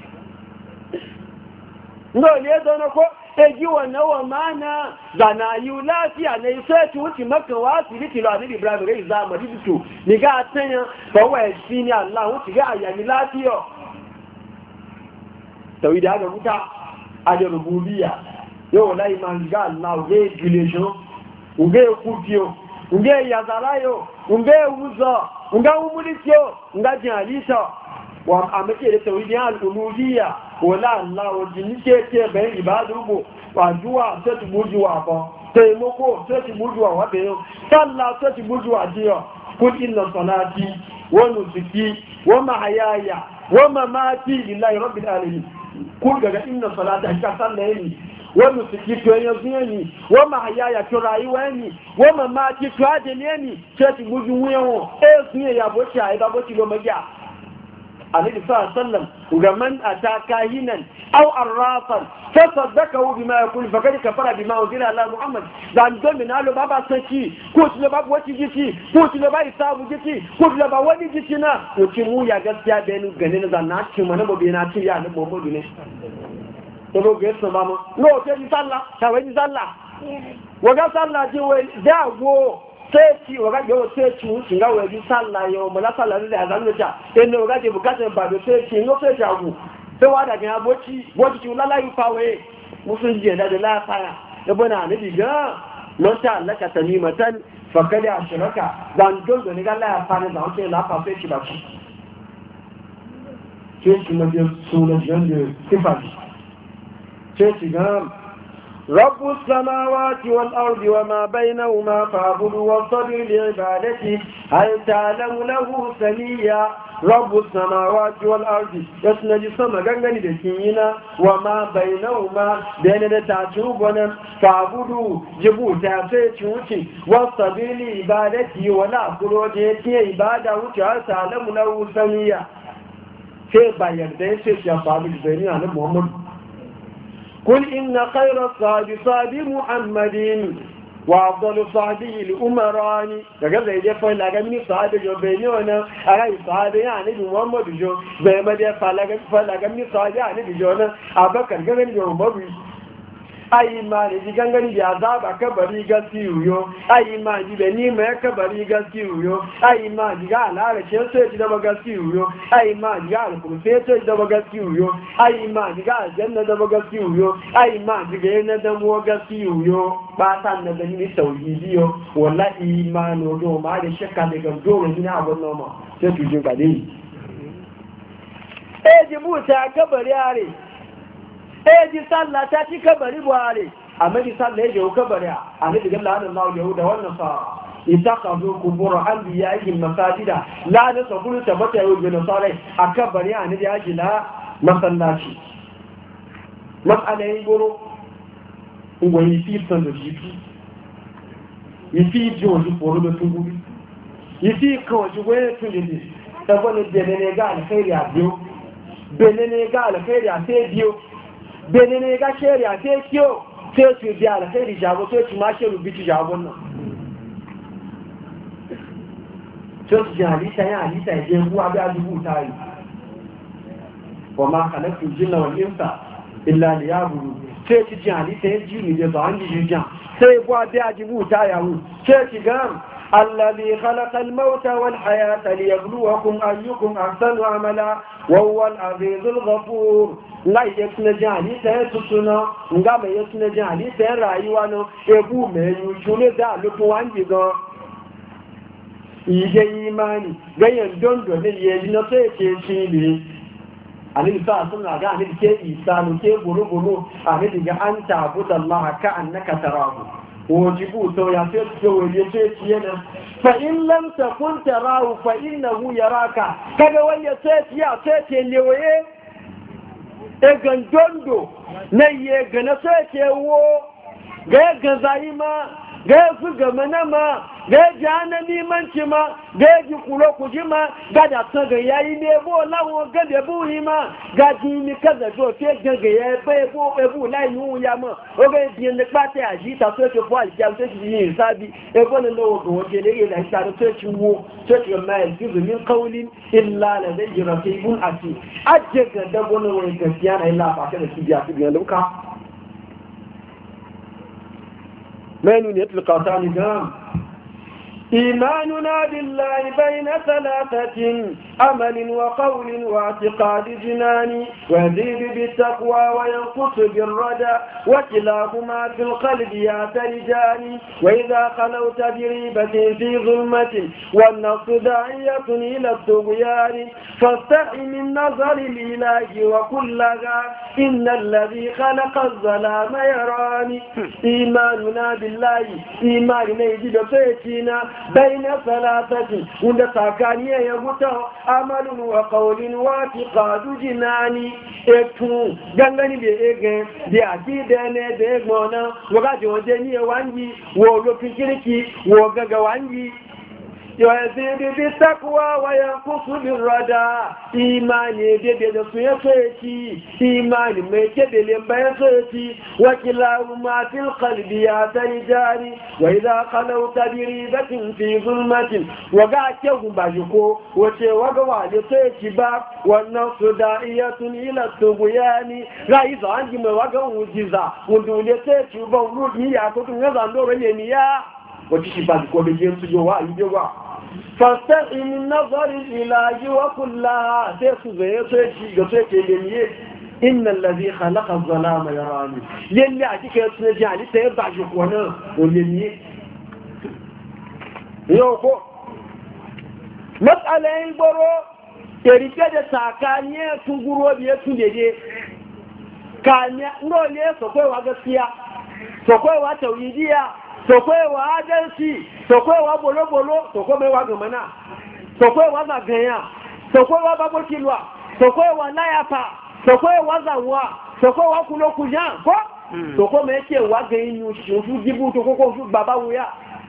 ní òní ẹ̀dọ́nà kó èjì wọ̀n náà wọ̀n máa na dànà àyíun láàfíà ní ìṣó èkì ó ti mọ́kàn wá sí ní tìlọ àníbi ibrahim rẹ̀ ìzá àmọ́ dídùtù nígbà àtẹ́yàn bọ̀wọ̀ ẹ̀sìn ní àlá ó ti gẹ́ àyàmí láàfíà tàwí da aka wuta a da rububiya yau lai man ga Allah uge gilesho uge kufiyo uge yazarayo uge wuzo uge umulikyo uge jinalisa wa amake da tàwí da al'ulubiya wala Allah wajen ke ke bayan ibadu bu wa duwa sai ti buju wa ba taimako sai ti buju wa wabe yau sallah sai ti buju wa jiyo kul inna salati wa nusuki wa mahayaya wa mamati lillahi rabbil alamin kun daga inna salata ka sallaye ni wa musiki to yanzu ni wa mahayaya to rayuwa ni wa mamaki to ajele ni ce ti guju wuyawo eh sun ya boci ai ba boci lo magiya alaihi sallam ga man ataka hinan aw arrafan tasaddaqu bima yaqul faqad kafara bima unzila ala muhammad dan don min alo baba saki ko tilo baba wati gici ko tilo baba isabu gici ko tilo baba wani gici na ko ci mu ya gaskiya da ni ganin da na ci mana bobe na ci ya ni muhammadu ne to go gesso mama no te di salla ta wai di salla wa ga salla ji wai da go sai ci wa ga yo sai ci un ga wai di salla yo mala salla da zan ta en no ga je bukatun ba do sai ci no sai ta gu sai wada ga boci boci ci lala yu fawe musun je da la faya da bana ne diga non ta Allah ka tamimatan fa kada ashraka dan don ne ga la fa ne da ke la fa sai ci ba ci ke ci ma je sunan jande sifati ke ci ga رب السماوات والأرض وما بينهما فاعبد واصطبر لعبادته هل تعلم له سميا رب السماوات والأرض يسنج سما غنغني دكينا وما بينهما بين التعجبنا فاعبدوا جبوتا سيتشوتي واصطبر لعبادته ولا خروجه عباده هل تعلم له سميا في باير ده سيتشا فاعبد بيني انا محمد قل إن خير الصحاب صحاب محمد وأفضل صحبه الأمراني لقد زي فعل أغمني صحابي جو بيني وانا أغاني صحابي يعني محمد جو بيما دي فعل أغمني صحابي يعني بجونا أبكر غمني جو مبي ayi ma ne ji gangani da azaba kabari gaskiyo ayi ma ji da ni mai kabari gaskiyo ayi ma ji ga alara ce sai ji da gaskiyo ayi ma ji ga alkurfe sai da gaskiyo ayi ma ji ga aljanna da gaskiyo ayi ma ji ga yana da mu gaskiyo ba san da ni tauhidiyo wallahi imanu do ma da shakka daga dole ni abun noma sai tuje ba dai e ji buta kabari are e ji sallah ta ci kabari buhari amma ji sallah ya je kabari a ne daga lanin Allah yahuda wannan sa itakazu kubur anbiya'ihim masajida la da sabulu tabata yau bin sare a kabari a ne ya ji la masallaci mas'ala yi goro ngo yi fi san da shi yi fi jo ju foro da tungu yi fi ko ju goye tunde ta gone de ne ga alkhairi a biyo benene ga alkhairi a sai biyo benene ga sheri a sai kiyo sai su biya alkhairi jabo sai su ma sheru bitu jabon nan sai su ji halitta ya halitta ya je kuwa biya dubu tari wa ma khalaqtu jinna wal insa illa liya'budun sai su ji halitta ya ji ni da ba an ji jan sai kuwa biya dubu tari yawo sai su ga الذي خلق الموت والحياة ليبلوكم أيكم أحسن عملا وهو العزيز الغفور لا يسنى جاني سيسسنا نغام يسنى جاني سيرايوانا ابو ميو شوني ذالك وانجيغا ije imani ganyen dondo ne yayi na sai ke shi ne anil sa sunna ga anil ke isanu ke guru guru anil ga anta budallaha ka annaka tarahu wajibu to ya ce ce waje ce yana fa in lam takun tarahu fa innahu yaraka kaga wanda ce ya ce ce lewaye e gandondo na ye gana ce ce wo ga ga zaima ga su ga manama ga jana nimanci ma ga ji kulo kuji ma ga da san ga yayi ne bo lawo ga da bu yi ma ga ji ni kaza do fe ga ga ya be bo e bu lai nu ya ma o ga ji ne pate aji ta so ke fo ali ja so ji ni sabi e bo ne lo go je le la ta so ci wo so ci ma el ji min qawlin illa la dai raqibun ati ajje ga da bo ne wai gaskiya na illa fa ka da ci biya ci ga luka menu ne tilqatani gam إيماننا بالله بين ثلاثة عمل وقول واعتقاد جنان ويزيد بالتقوى وينقص بالردى وكلاهما في القلب يعترجان وإذا خلوت بريبة في ظلمة والنص داعية إلى الطغيان فاستحي من نظر الإله وكلها إن الذي خلق الظلام يراني إيماننا بالله إيماننا يجب فيتنا بين ثلاثة عند ساكانية يغطى عمل وقول واعتقاد جناني اكتو جنغني بيغن دي عقيدة بيغمونا وغاجي وجنية وانجي وغو فكركي وغاقا وانجي يزيد بالتقوى وينقص بالردى إيماني بيبي سيسيتي إيماني ميكي لمبين سيتي وكلاهما في القلب يعترجان وإذا خلوت بريبة في ظلمة وقعت يوم باجكو وشي وقوى لسيتي باب والنص داعية إلى الطغيان رئيس عندي موقع وجزا ودولي سيتي وبولود مياه كتن نظام دور اليمياه وتشي باجكو بجيم سجوا يجوا فاستحي من نظر الإله وكلها تسوى يسوى إن الذي خلق الظلام يراني للي أتيك يسنجي علي سيبع جكونا وللي يوكو مسألة ينبرو يريكا ساكانية تنقروا بيسو لدي كانية نولي سوكوي وغسيا سوكوي وتويديا sokwe wa adalci sokwe wa bolo-bolo sokwe wa gamana sokwe wa zaganya sokwe wa babokilwa sokwe wa layafa sokwe wa zanwa sokwe wa kulokujan ko sokwe me ke wa ganyu shufu jibuto koko shu baba wuya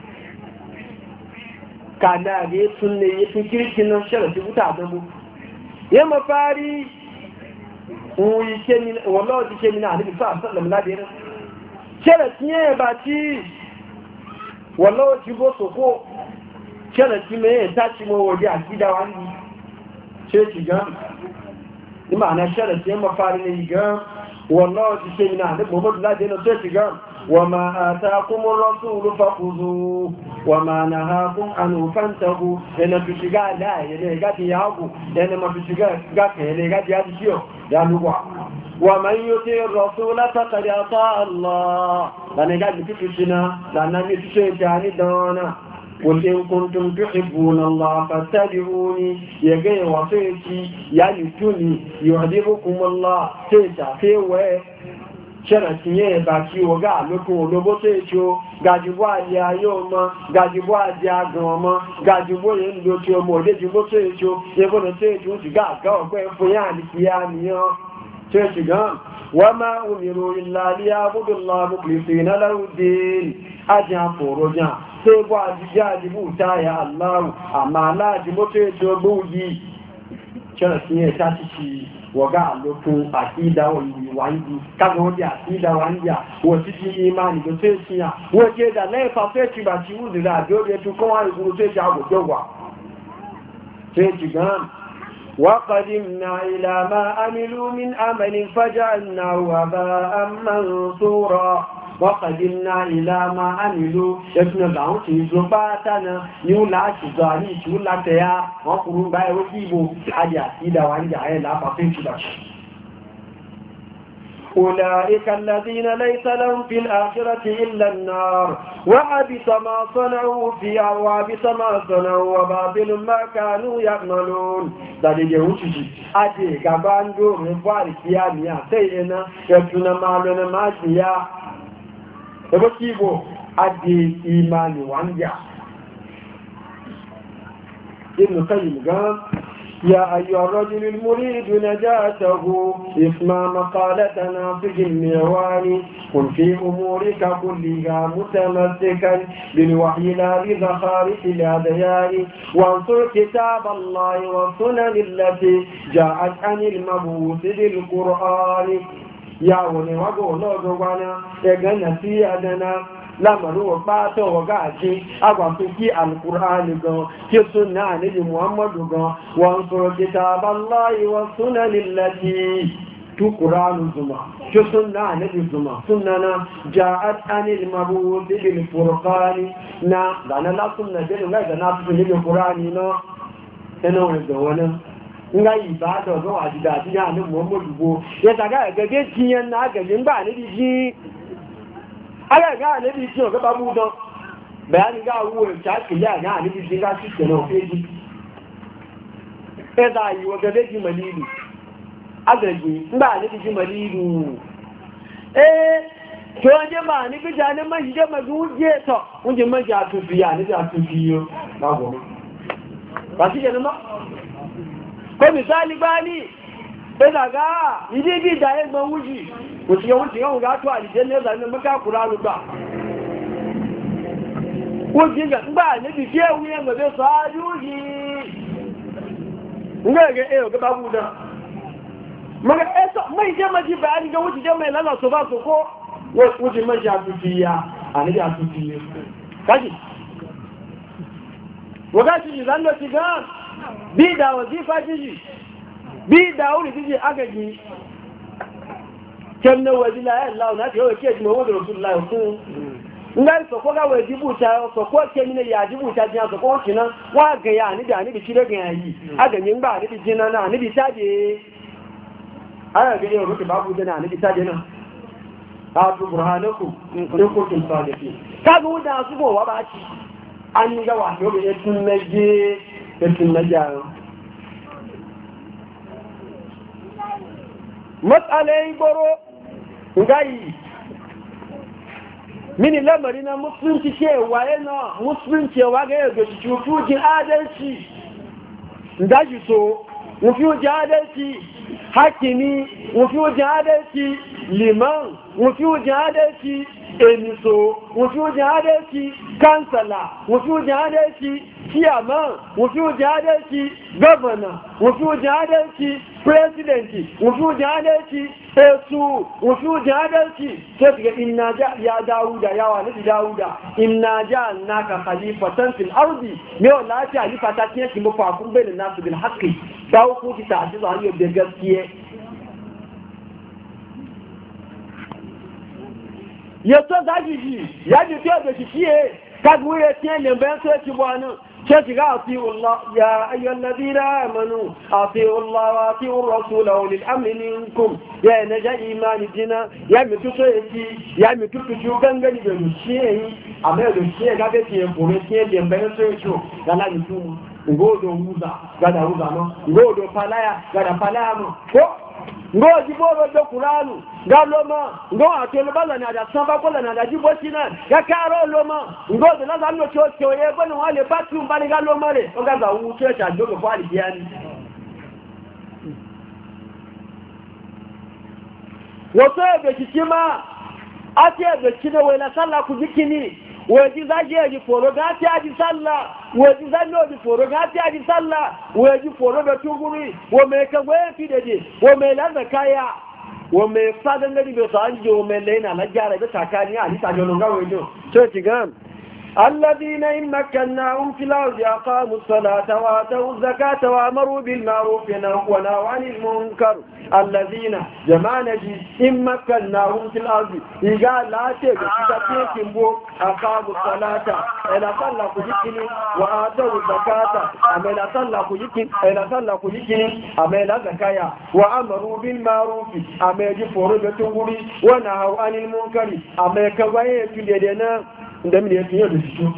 kada ge sunne yi fikirkin nan shara jibuta dabu ya mafari uyi kemin wallahi kemin ali sallallahu alaihi wasallam shara tiye ba ti wallawa ci bo soko sharati mai ta ci mo waje a gida wani ce ci gan ni ma'ana sharati ya mafari ne ga والله تشينا محمد لا دين تشيغان وما آتاكم الرسول فخذوه وما نهاكم عنه فانتهوا إن تشيغا لا يلغا ياغو إن ما تشيغا غا يلغا ياديو يا لغوا ومن يطيع الرسول فقد أطاع الله لأن قال تشينا لأن تشيغاني دانا قل إن كنتم تحبون الله فاتبعوني يجي وصيتي يالتوني يعذبكم الله تيتا فيوه شرطيه باكي وغا لكم لبو تيتو gajibo aje aye omo gajibo aje agan omo gajibo yen lo ti omo de jibo tejo yebo no tejo ti ga ga ope fun ya ni ki aniyan tejo gan wa ma umiru illa liyabudu allah mukhlisina lahu din aja foroja se bo ajija ajibu ta ya allah amala jibo tejo buji sharatin ta ci waga lokun akida wani wangi kaga wani akida wangi wasu ci imani da sai ciya waje da laifa sai ci ba ci wuzu da dole to kowa ya guru sai ci abu dogwa sai ci gan wa qadimna ila ma amilu min amalin faj'alnahu haba'an mansura وقدمنا إلى ما عملوا يبنى بعوتي زباتنا نولا شزاني شولا تيا وقرون باي وكيبو حاجة إذا وانجا لا فقين شباش أولئك الذين ليس لهم في الآخرة إلا النار وعبس ما صنعوا فيها وعبس ما صنعوا وباطل ما كانوا يعملون ذلك يوشي أجي كباندو رفاري كياميا سيئنا يبنى مالنا ماشيا ebe kibo adi imani wanja ibn qayyim gan ya ayyuha ar-rajul al-murid najatahu isma maqalatana fi al-miwani kun fi umurika kulliha mutamassikan bil wahyi la bi zakharif al-adyan wa ansur kitab Allah wa sunan allati ja'at an al-mab'uth bil Qur'an ya wani wago lọ́dọ̀ gbaná ẹgbẹ́ nà sí àdáná lámàrúwọ̀ pátọ̀ wọ̀gá àti agbàfin kí alkùránì gan kí sún náà níbi muhammadu gan wọ́n sọ̀rọ̀ kìtàbà láyé wọ́n súnà nílẹ̀tí tú kùránù zuma kí sún náà níbi zuma súnnana já átánil mabuwo bíbí furqani na dáná lásún na jẹ́ nígbà ìdáná tuntun níbi kùránì náà ẹnà ìgbẹ̀ wọn nga yi ba da ga waji da ji ya ne Muhammadu go ya daga ga ge jiyan na ga yin ba ne ji aga ga ne bi ji ga babu don bayani ga wo ta ki ya ga ne bi ji ga shi ke no fe ji e da yi wa ga be ji malidu aga ji ba ne bi ji malidu eh to je ma ni bi ja ne ma ji ma ju je to un je ma ja tu biya ne ja tu biyo ba go ba shi ne ma ko misali bani sai daga idi bi da yin ban wuji ko ci yawun yawun ga to aljanna da nan maka qur'anu ba ko jinga ba ne bi ke wuyan ga so ajuji nga ga e ga babu da maga eto mai je maji bayani ga wuji je mai lalla so ba so ko wuji maji abudiya ani da abudiya kaji waga ci zan da ci ga bí ìdáwọ̀ sí fájíjì bí ìdáwọ̀ rí títí agagì kẹmnẹ̀wọ̀ ìdílé ẹ̀láwọ̀ láti ọwọ́ kí ẹ̀jìmọ̀ owó dọ̀rọ̀ fún láì fún ńgá ìsọ̀kọ́ gáwọ̀ ìdíbùta ọ̀sọ̀kọ́ kẹmínẹ̀ yà àdíbùta jẹ́ àsọ̀kọ́ òkìná wọ́n àgẹ̀yà níbi àníbi kílẹ̀gẹ̀ yìí agẹ̀yìn gbà níbi jiná náà níbi tájé ayọ̀gẹ̀yẹ̀ òrùkẹ̀ bá bú jẹ́ níbi tájé náà ààbò burhanaku ní kò tún sọ́ọ̀dẹ̀ fi káàkiri dá súnmọ̀ wà bá ci an yi gawa tó bẹ̀rẹ̀ tún mẹ́jẹ́ tún mẹ́jẹ́ àrùn matsalai gboro ngayi mini lamari na musulunci cewa yana musulunci cewa ga yadda cutujin adalci daji so wufiyujin adalci hakimi wufiyujin adalci liman wufiyujin adalci emiso wufiyujin adalci kansala wufiyujin adalci chairman wufiyujin adalci governor wufiyujin adalci presidenti wufiyujin adalci esu wufiyujin adalci sai su ga inna ja ya dawuda yawa nufi dawuda inna ja naka khalifatan fil ardi me wala ta halifa ta tiye ki mufa kun bai da nasu bil haqqi dawo ku ki ta ajizu an yau da gaskiye ya to zaji ji ya ji to da shi kiye ka gure tiye ne bayan sai ci bwana ce shiga atiyu Allah ya ayyuhal ladina amanu atiyu Allah wa atiyu ar-rasul wa lil amri minkum ya naja imani jina ya mi to so yi ya mi to to gangani da shi yi amma da shi ga ga tiye bore tiye ne bayan sai ci ga la mi tu ngodo uza gada uza no ngodo palaya gada palaya mo ko ngoji boro do Qur'anu galoma ngo atelo bala na da samba kola na da jibo sina ya karo loma ngodo la zanno cho cho ye bono wale batu mbali galoma le ogaza u cho cha jogo kwa aliani woso be kitima ati be kine wela sala kujikini weji zaje ji foro gati aji salla weji zanno ji foro gati aji salla weji foro be tuguri wo me ka gwe fideje wo me la zakaya wo me fada ngadi be sanji wo me lena la jara be takani ali ta jono ngawe do so tigam الذين إن مكناهم في الأرض أقاموا الصلاة وآتوا الزكاة وأمروا بالمعروف ونهوا عن المنكر الذين جمعنا إن مكناهم في الأرض إذا لا تجد أقاموا الصلاة إلى صلى كجكني وآتوا الزكاة أما إلى صلى كجكني إلى صلى كجكني أما إلى زكاة وأمروا بالمعروف أما يجفروا بتنغري ونهوا عن المنكر أما يكوين في اليدنا ndemi ne fiye da shi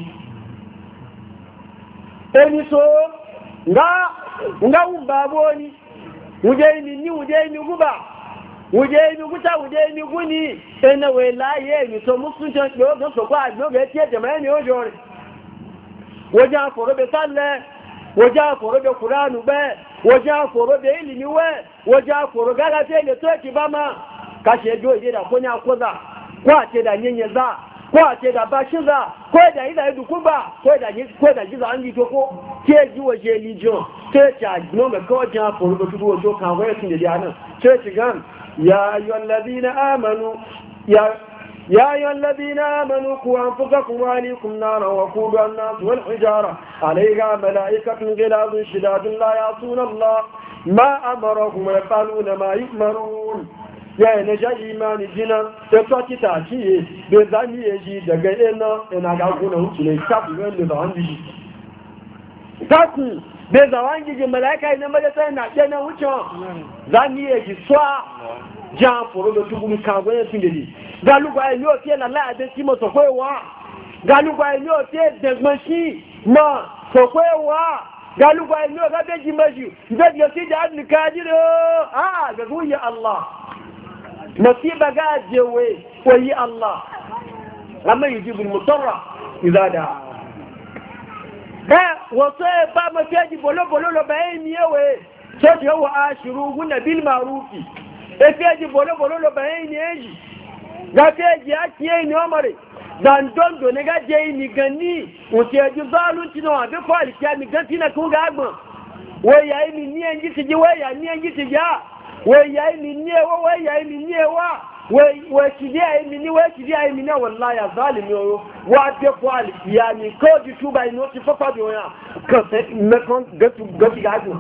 eni so nga nga ubabo ni uje ni ni uje ni guba uje ni guta uje ni guni ene we laye ni so musun je do do so kwa do be tie de me ojo re woja aforo be sale woja aforo be qur'anu be woja aforo be ilimi we woja aforo gaga te le to ki bama ka she do ide da konya koza kwa te da nyenyeza ko a ce da ba shi za ko da yi da yi dukun ba ko da yi ko da ji za an yi to ko ke ji waje lijo ke ta no me ko ja furu ko tuwo to kan waya tun da ya nan ce ci gan ya ayyuhal ladina amanu ya يا أيها الذين آمنوا قوا أنفسكم وأهليكم نارا وقودها الناس والحجارة عليها ملائكة غلاظ شداد لا يعصون الله ما أمرهم ويفعلون ما يؤمرون ya ne ja imani jina ta tsaki ta ci be zani ya ji daga ina ina ga kuna hutu ne ta buga da zaman ji taku be zaman ji malaika ina ma da sai na dana wuce zani ya ji swa jan foro da tugu ka gwe tin dede galu gwa ni o tie la la de ti mo so pe wa galu gwa ni o tie degbon si mo so pe wa galu gwa ni o ga be ji maju be ji ti da ni ka ji ah ga ya Allah nasiba gajewe koyi Allah amma yujibul mutarra idza da eh wato ba ma feji bolo bolo lo ba yi ewe so ti wa ashiru hunna bil ma'rufi e feji bolo bolo lo ba yi eji ga feji ake ni omare dan dondo ne ga je ni gani o ti eju zalunci no abi ko alkiyami ganti na kun ga agbon we ya ni ni enji ti ji we ya ni enji ti ja wai yayi min ne wa wai yayi min ne wa wai wai kidi yayi min ne wai kidi yayi min ne wallahi ya zalimi yo wa de kwali ya ni ko di tuba ino ti fafa bi ona ko se me kon gatu gatu gagu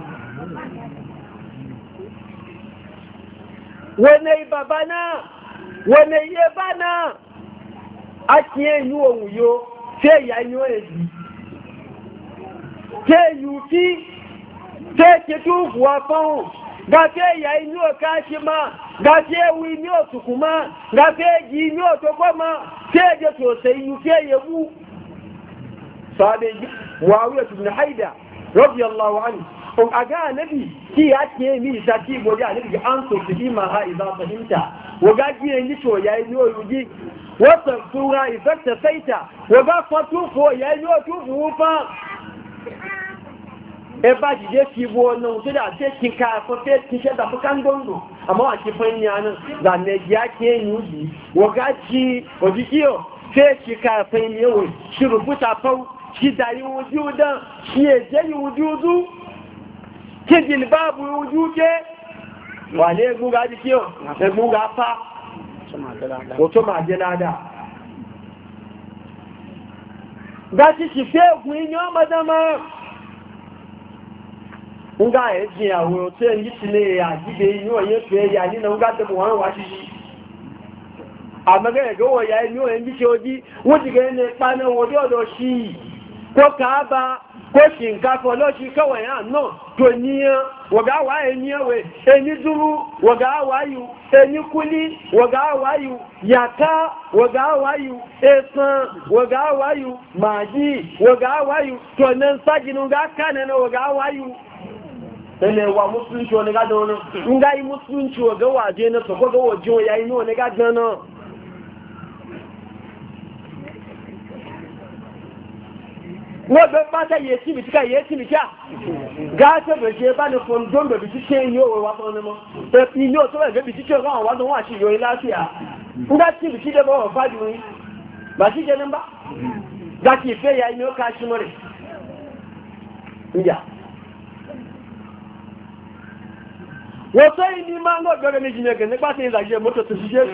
wene babana wene ye bana akie yu ohun yo se ya yu eji ke yu ti te ke tu wa fon gafe yayi ni o kashi ma gafe wi ni o tukuma gafe ji ni o tokoma teje to sai yu ke yebu sabe Muawiya ibn Haida radiyallahu anhu on aga nabi ki ya ke mi ta ki godi nabi an so ki ma ha idza fahimta wa ga ji ni to yayi ni o yuji wa tafsura idza tasaita wa ga fatu ko yayi ni o tufu fa eba jide ki bo no to da se kin ka ko te ti se da fukan dondo amma a ki fanya nan da ne ya ke yuji wo ga ji o ji kiyo se ki ka fanya wo shi rubuta fau shi da yi wujudan shi e je yi wujudu ki jilbabu wujuje wale gu ga ji kiyo e gu ga fa ko to ma je lada ga ti si fe gun yan madama nga eji awo te yi tile ya gibe yin oye pe ya ni na nga de mo wa shishi amma ga ga wa yayi miyo yan bice oji wuji ga ne pana wodi odo shi ko kaaba ko shinkafa lo shi kawai ya no to niya waga wa eniya we eni duru waga wayu eni kuli waga wayu yaka waga wayu esan waga wayu maji waga wayu to nan sajinu ga kana na waga wayu ele wa musulunci wani ga dono nga yi musulunci waga waje na so ko ga waje yayi no ne ga dono wọ́n bẹ pátá yẹ tí bìtíkà yẹ tí bìtíkà gáàsẹ̀ bẹ̀ṣẹ̀ bá ní fún dóńdò bí títẹ́ ní òwe wá fún ọmọ ilé ọ̀tọ́ ẹ̀gẹ́ bí títẹ́ ọ̀rọ̀ àwọn àwọn àti ìròyìn láfíà ńgá tí bìtíkà bọ́ ọ̀rọ̀ fájú rí bà sí jẹ́ nígbà gáàkì ìfẹ́ ya inú ká sí mọ́rẹ̀ ìyà wọ́n tó yìí ní máa ń gbọ́gbẹ́rẹ́ méjì mẹ́gẹ̀ nípa tí ìlàjẹ́ mọ́tò tó ṣiṣẹ́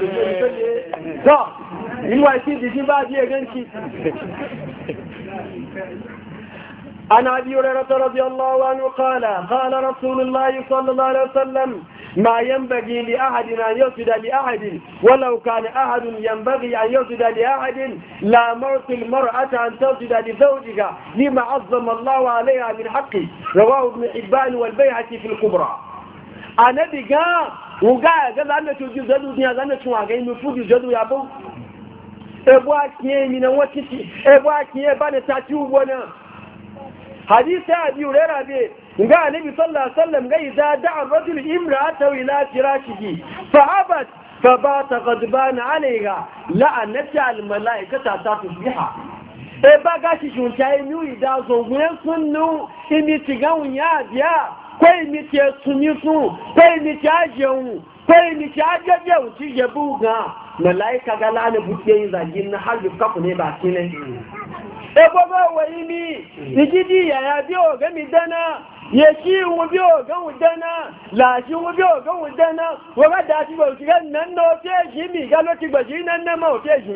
عن أبي هريرة رضي الله عنه قال قال رسول الله صلى الله عليه وسلم ما ينبغي لأحد أن يسجد لأحد ولو كان أحد ينبغي أن يسجد لأحد لا مرت المرأة أن تسجد لزوجها لما عظم الله عليها من حقه رواه ابن حبان والبيهقي في الكبرى أنا بقى وقال قال أنا تجد زدو أنا تشوى المفروض يجدوا يا أبو ebu akiye ni na watiti ebu akiye bane tati ubona hadisi abi urera be nga annabi sallallahu alaihi wasallam ga idza da'a rajul imra'atahu ila firashihi fa abat fa bata ghadban 'alayha la'anata al malaikata tasbiha e baga shi junta emi ida zo gwen sunnu imi tigan ya biya ko imi ti sunisu ko imi ti ajeun ko imi ti ajeje uti jebuga malaika ga lani buɗe yin zagin na har yi kafu ne ba ne. E gbogbo wa yi mi, ìjídí yàyà bí o gami dana, yẹ sí wọn bí o gan dana, láti wọn bí o gan dana, wọ́n bá dá sí bọ̀ ṣíkẹ́ nánà òféèjì mi, gá ló ti gbẹ̀ sí nánà mọ́ òféèjì.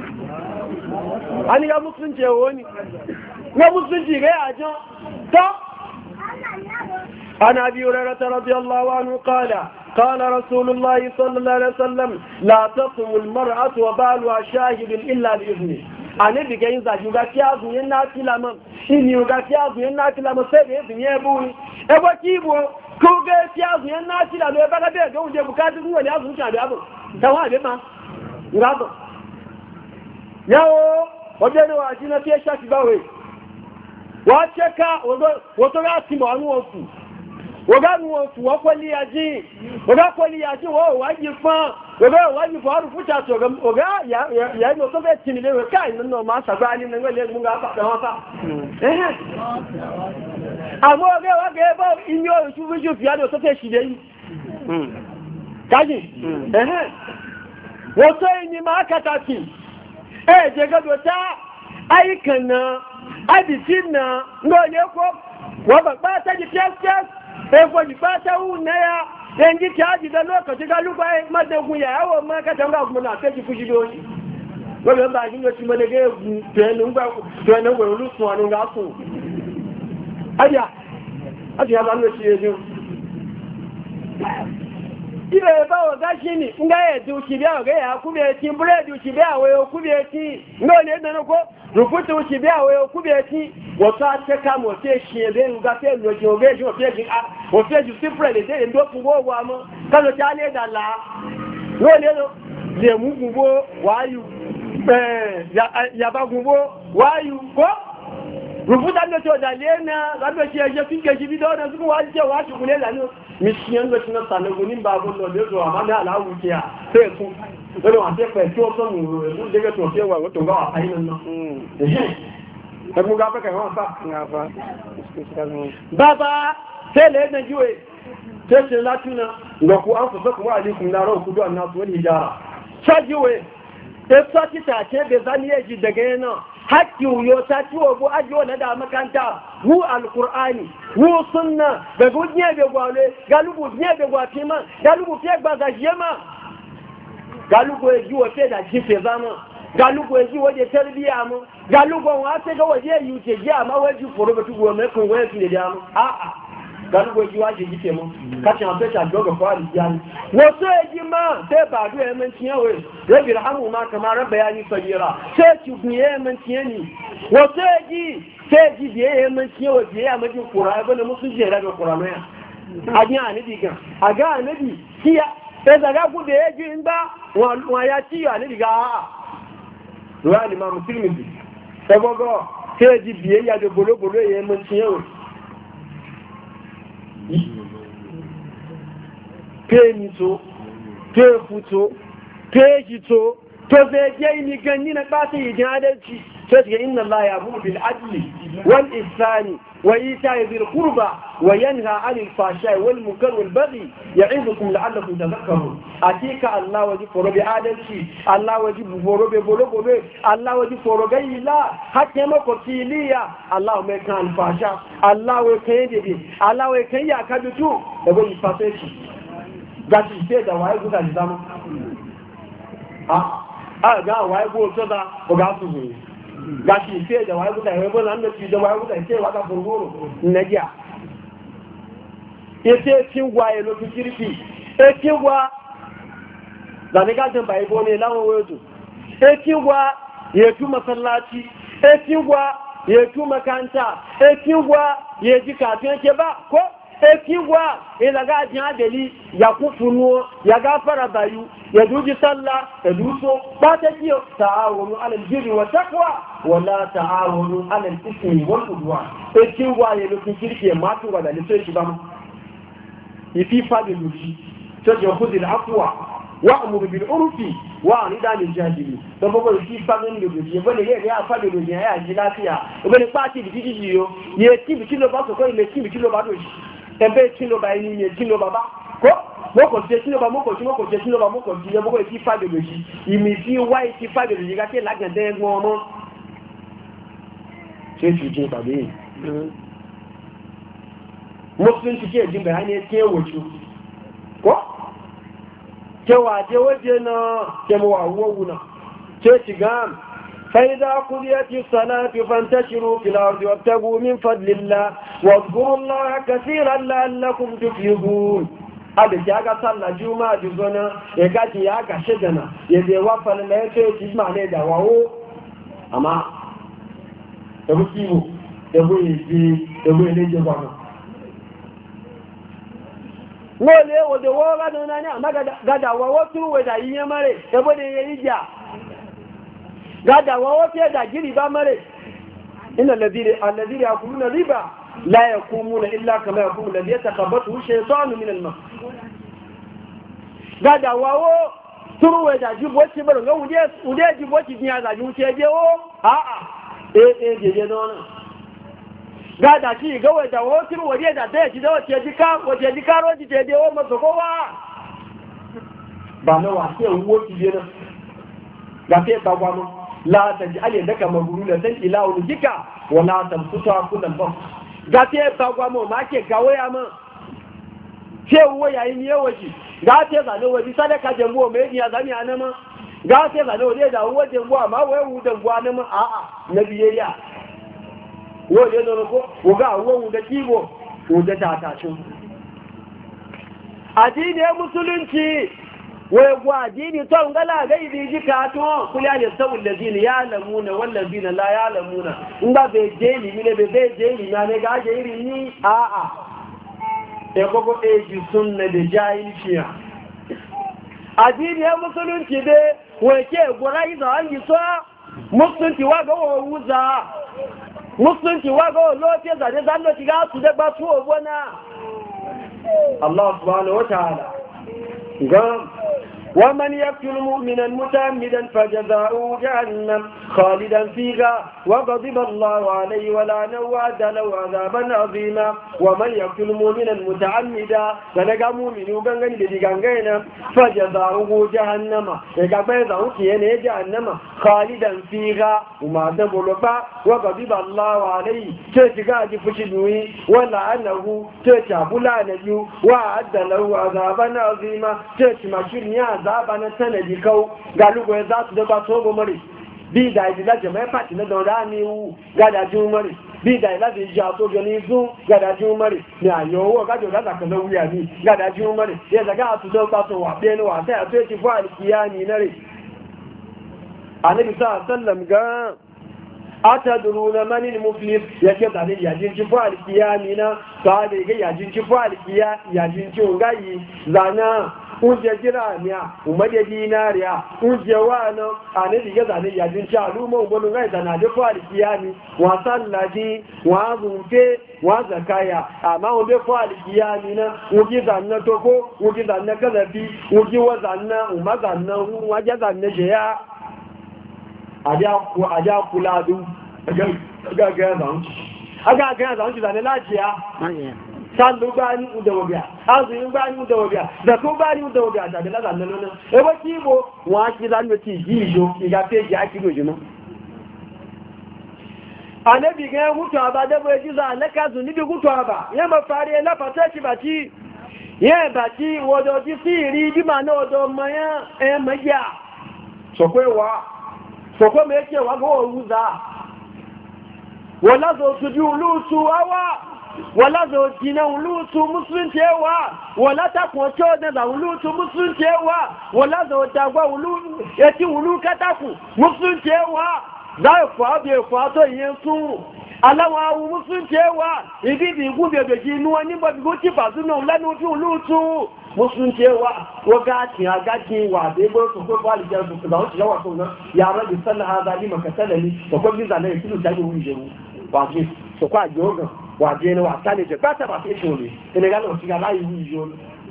A ní ga musulunci ẹ̀wọ́ ni, ga musulunci rẹ̀ àjọ, tọ́. An Abi Hurairah radiyallahu anhu qala قال رسول الله صلى الله عليه وسلم لا تصم المرأة وبالها شاهد إلا بإذنه أنا بقى إنزا جوغا تيازو يناتي لما إني يوغا تيازو يناتي لما سيبه إذن يبوي إبا كيبو كوغا تيازو يناتي لما يبقى بيه جون جيبو كاتو نوى ليازو نشان بيابو توا بيما نغابو ياو وجدوا عجينا فيه شاكي باوي واتشكا وطراتي معنو وفو wọ́gáàrùn oṣù wọ́n pẹ́lú yàjí wọ́gá pẹ́lú yàjí wọ́n wájí fán wọ́gá wájí fún àrùn fúta tó wọ́gá yàí lọ tó fẹ́ tì nílé wọ́n káà nínú ọmọ àṣàgbà ní ẹgbẹ́ ilé gbúnga àpapẹ̀ fà àmọ́ ọgá wọ́gá ẹbọ́ inú oṣù fújú fi àdó tó fẹ́ ṣìlẹ̀ yìí kájì wọ́n tó ìní máa kàtàkì ẹ̀ẹ́dẹ̀ gẹ́gẹ́ tá àyíkàn náà àdìsí náà ń lọ ilé kó wọ́n bàbá tẹ́jì pẹ́ẹ́sì Ego ji fata wu na ya dan ji caji da lokaci ga lubai madagun ya yawo ma ka tanga kuma na kai fushi doji wala ba jin yoci ma daga gu tenin ba tenin gwa lu su anu ga su aja aja ba no shi yejo ibe ba wa gashi ni nga ya du shi biya ga ya ku be ti bread du shi biya wa ku be ti ngo ne na ko rubutu shi biya wa ku be ti wọ́tá tẹ́ká mọ̀ tí è ṣe ẹ̀bẹ́ ìrùgá fẹ́ lọ́jọ́ ọgbẹ́ ìṣẹ́ òfẹ́ jù sí fúrẹ̀ lè dé ìdó fún gbogbo àmọ́ kánà tí a lè dàlá wọ́n lè lè mú gbogbo wáyù yàbá gbogbo wáyù kọ́ rùfúta lọ́tí ọ̀dà lè náà lábẹ́sí ẹjẹ́ fíkẹ̀ẹ́sí bí dọ́ọ̀nà sí wá jẹ́ wá ṣùgbọ́n lè lánà mìsíyàn lọ́tí náà sàlẹ̀gùn ní bàbá lọ́dọ̀ àmàlẹ́ àláwù kí a fẹ́ fún lọ́dọ̀ wà fẹ́ pẹ̀ tí ó sọ́mù rẹ̀ ẹgbùn gáfẹ́ kẹwọ́n fà bàbá tẹ́lẹ̀ ẹ̀nà jíwẹ̀ tẹ́sẹ̀ látúnà ìgbọ̀kú áfẹ́sọ́kùn wà níkùn náà rọ̀ kúrò àmì àtúwẹ́ ìjára ṣájíwẹ̀ ẹ̀sọ́ títà tẹ́bẹ̀ záníyẹ̀jì daga yana haƙƙi wuyo ta ciwo bu ajiyo na da makanta wu alƙur'ani wu sunna daga jiye bai gwale galubu jiye bai gwafi ma galubu fiye gbaza shi ma galubu ya ji wa fiye da jife zama galugo yi waje tarbiya mu galugo wa sai ga waje yi ce ji amma waje foro ba tugo mai kun waje tun da mu a a dan go ji waje ji temo ka cin afi ta doga fa aliyani wato yaji ma sai ba du ya man ciyawe rabbi rahamu ma kama rabba yani sagira sai ki buye man ciyani wato yaji sai ji biye ya man ciyawe biye ya maji qur'ani bane musu je daga qur'ani ya ajin anabi gan aga anabi kiya sai daga ku da yaji inda wa ya ci anabi ga a ruwa ni ma musulmi sai gogo sai ji biye ya da bolo bolo ya man ciyawe peni to tefu to teji to to zai je ni ganni na kasa yi jin adalci sai ga inna Allah ya bu bil adli wal ihsani wa ita'i dhil qurba wa yanha 'anil fahsha'i wal munkar wal baghi ya'idukum la'allakum tadhakkarun atika Allah waji foro bi adalci Allah waji foro be bolo bolo Allah waji foro gayila hakke mako tiliya Allah mai kan fahsha Allah wai kai dede Allah wai kai ya kadutu da bai faseci gashi sai da waye guda da zama a a ga waye go to da ko ga su ne gashi sai da waye guda waye bo nan da shi da waye guda sai waka furgoro najiya yace cin waye lokacin kirki e cin wa da ne ga dan bai bo ne lawo wayo e cin wa ya tu masallaci e cin wa ya tu makanta e cin wa ya ji kafin ke ba ko ekiwa ilaga jin adeli ya kufunu ya gafara bayu ya duji sallah ya duso ba ta kiyo ta'awunu alal birri wa taqwa wala ta'awunu alal ismi wal udwan ekiwa ya lukin kirki ma tu wala lito shi ba mu ifi fadi luci to je khudil afwa wa'muru bil urfi wa anida lil jahili to bobo ifi fadi luci bo le ya fadi luci ya ji lafiya bo le pati bi ji yo ye ti bi kilo ba so ko ile ti bi kilo ba do ẹgbẹ́ tí ló bá ẹni yẹ tí ló bàbá kó mọ́kò tí tí ló bá mọ́kò tí mọ́kò tí tí ló bá mọ́kò tí yẹ mọ́kò tí fàdé lòjì ìmì tí wáyé tí fàdé lòjì ká tí lágàndẹ́ ẹgbọ́n ọmọ tí ó ti jẹ tàbí yìí muslim ti kí ẹ̀dín bẹ̀rẹ̀ ní tí ó wòjú kó kẹwàá jẹ́ ó jẹ́ náà kẹwàá wọ́wù náà tí ó ti gán فإذا قضيت الصلاة فانتشروا في الأرض وابتغوا من فضل الله واذكروا الله كثيرا لعلكم تفلحون هذا جاء صلى جمعة جزنا يقاتي يا كشدنا يدي وفل لا يتجمع لدى وهو أما يبو كيبو يبو يجي يبو يلجي وانا wole wode wo ga dona ni ama gada wa wo tu we da yin mare yebo de yija gada wa wafi da giri ba mare ina ladiri alladiri yakuluna riba la yakumuna illa kama yakumu alladhi yatakabbathu shaytanu min al-mas gada wa wo turuwe da jibo ci baro ga ude ude jibo ci niya da ju ce je o a a eh eh je je non gada ci ga wa da wo turuwe da da ci da wo ce jika wo ce jika ro ci je je o maso ko wa ba na wa ce wo ci je na ga fe ba gwa mu la taj'al yadaka maghlulatan ila wajhika wa la tamsuta kullal bas gate bagwa mo ma ke gawo ya ma ce wo yayi ni yawaji gate za ne waji sadaka je mo me ni azami anama gate za ne waje da waje mo ma wai wu da gwa anama a a nabiyayya wo le no ko wo ga wo wu da kibo wo da tata tun addini musulunci wai gwa dini to ngala ga idi jika to kula ya sawul ladina ya'lamuna wal ladina la ya'lamuna in ba be jeli mine be be jeli na ne ga je iri ni a a e gogo e ji sunna de jahilciya addini ya musulunci de wai ke gora izo an yi so musulunci wa ga wo wuza musulunci wa ga lo te za de zan lo ti ga su de ba su obona Allah subhanahu wa ta'ala قام ومن يقتل مؤمنا متعمدا فجزاؤه جهنم خالدا فيها وغضب الله عليه ولعنه وأعد له عذابا عظيما ومن يقتل مؤمنا متعمدا فلقى مؤمن بغن بدغنغينا فجزاؤه جهنم يقبضه كينه جهنم خالدا فيها وما دبلبا وغضب الله عليه تشغا جفشدوي ولعنه تشابلانه وأعد له عذابا عظيما تشمشينيا zaba na sanadi kau ga lugo za su da ba so mari bi da ji da jama'a fati na daura ne wu ga da ji mari bí ìdá ìlàdì ìjà tó jọ ní zún gàdájú mọ́rì ní àyọ̀ owó gájọ̀ látàkàn ló wúyà ní gàdájú mọ́rì ní ẹ̀sàká àtúntọ́ pàtó wà bí ẹnu wà tẹ́ àtúntò ti fún àlìkìyà ní iná rẹ̀. àníbi sáà sẹ́lẹ̀m gan-an atadruna man al-muflis yake da ne yajin ci fa alkiya ni na ta da ga yajin ci fa alkiya yajin ci ngayi zana unje jira miya umade dinariya unje wana ane diga da ne yajin ci aluma ubonu ngai da na da fa alkiya ni wa sallati wa zunfe wa zakaya amma unje fa alkiya ni na unje zanna toko unje zanna kazafi unje wa zanna umma zanna waje zanna jeya àjá kúládú agagaya zaunci zane lájíyá sáàlù gbá ní udawobia azùyìn gbá ní udawobia zakó gbá ní udawobia tàbí lázàlẹ́ lọ́nà ẹgbẹ́ tí ìbò wọ́n á kí lánàá tí ìjí ìjọ ìgbàfẹ́jì ákìlò jùmọ́ anẹ́bì gẹ́ hútù àbá dẹ́bọ̀ ẹjíza alẹ́kàzù níbi hútù àbá yẹ́ mọ̀ fàárí ẹlẹ́pàtẹ́kì bàtí yẹ́ bàtí wọ́dọ̀ tí sí ìrí bímà náà ọdọ̀ mọ́ ẹ̀ mẹ́jà sọ̀kọ́ ẹwà sọ̀kọ́ mẹ́kẹ́ wà gọ́wọ́ rúza wọ́n lázọ̀ tójú olóòtú wáwá wọ́n lázọ̀ jìnà olóòtú musulun tẹ́ wà wọ́n látàkùn ọjọ́ ọ̀dẹ́dà olóòtú musulun tẹ́ wà wọ́n lázọ̀ dàgbà ẹtí olú kátàkù musulun tẹ́ wà láìfọ́ àbí ẹ̀fọ́ àtọ́ ìyẹn tún aláwọ̀ awú musulun tẹ́ wà ìdíbi ìgún bèbèjì inú wọn nígbà bí ó ti bàtú náà lẹ́nu ojú olóòtú musulun cewa wagatin agatin wa da ya gwaro sosai kwa alijiyar sosai ba wacce yawa sau na yaran da sallah ha zali maka salali da kwa giza na yasiru ta yi wuri jeru waje so kwa jogan waje na wata ne je bata ba sai shole ina gano wasu ga layi wuri jeru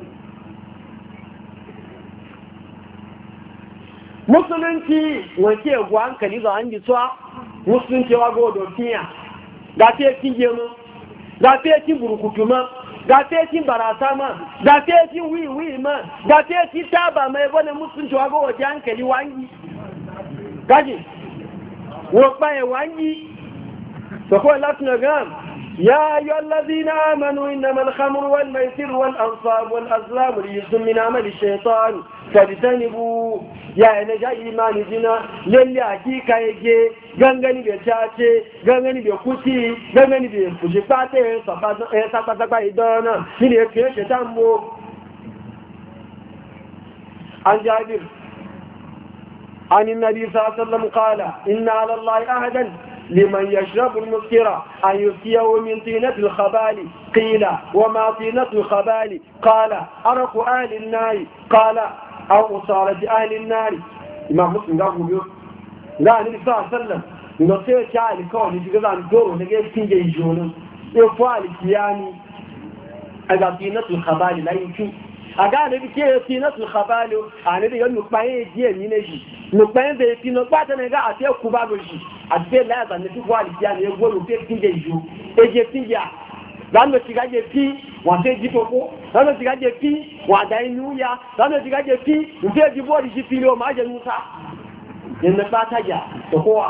musulunci wace gwa hankali za an gitsuwa musulunci wa godo kiya ga te kinje mu ga te kin burukutu ma ga fetin barasa ma ga fetin wiwi ma ga fetin taba mai wani musulunci wa waje hankali wangi gaji wakpaye wangi so kawai latin gam ya yi wallazi na amanu inna man khamru wal maisir wal ansab wal azlam rijsun min amali shaytan fajtanibu ya ina ja imani jina lalle hakika yake gangani bai cace gangani bai kuti gangani bai fushi fata ya sapa-sapa idana shi ne ya fiye shaitan mu an jabir an yi nabi sallam kala inna alallahi ahadan liman yashrabu al-muskira an yusiyahu min tinatil khabali qila wa ma tinatil khabali qala araku ahli an-nari qala aw usarati ahli an-nari imam muslim ga gobe ga ni sallam no sai ta alkawari diga zan doro daga cikin yayi jonin sai fa alkiyani aga tinatul khabali la yiki aga ne bi ke tinatul khabali ani de yonu paye die ni ne ji no paye de tino pata ne ga ate ku ba do ji ate la za ne fa alkiyani e goro te cikin yayi jo e je tinja lánàá ti gájẹ tí wọ́n tẹ́ jí tókó lánàá ti gájẹ tí wọ́n àdá inú ya lánàá ti gájẹ tí ìfẹ́ jí bọ́ọ̀dì sí fi ilé ọmọ ajẹ́ núta ìrìnlẹ̀ pátájà tókówà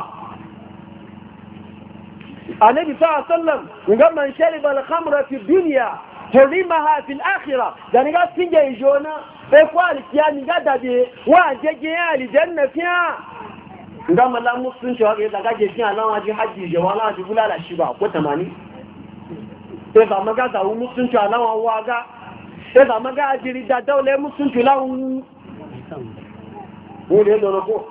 Ànábì sallallahu alaihi wasallam nga man shariba al-khamra fi dunya hurimaha fi al-akhirah dan ga tinje ijona e ko alkiyani ga dabe wa jeje aljanna fiya nga mala musulunci wa ga gaje fiya lawa ji haji je wala ji bulala shi ba ko tamani e ba maga da musulunci lawa waga e ba maga jiri da daule musulunci lawa wo le do ko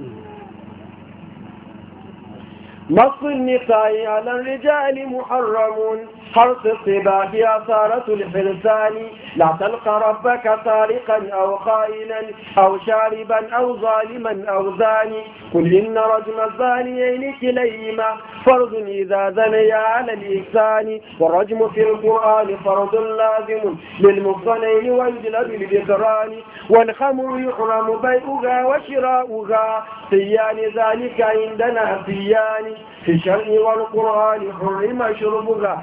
نص النساء على الرجال محرم حرص الصباح أثارة الحرسان لا تلقى ربك سارقا أو خائنا أو شاربا أو ظالما أو زاني قل إن رجم الزانيين كليهما فرض إذا زنيا على الإحسان والرجم في القرآن فرض لازم للمحصنين والجلد للذكران والخمر يحرم بيعها وشراؤها سيان ذلك عندنا سيان في الشرع والقرآن حرم شربها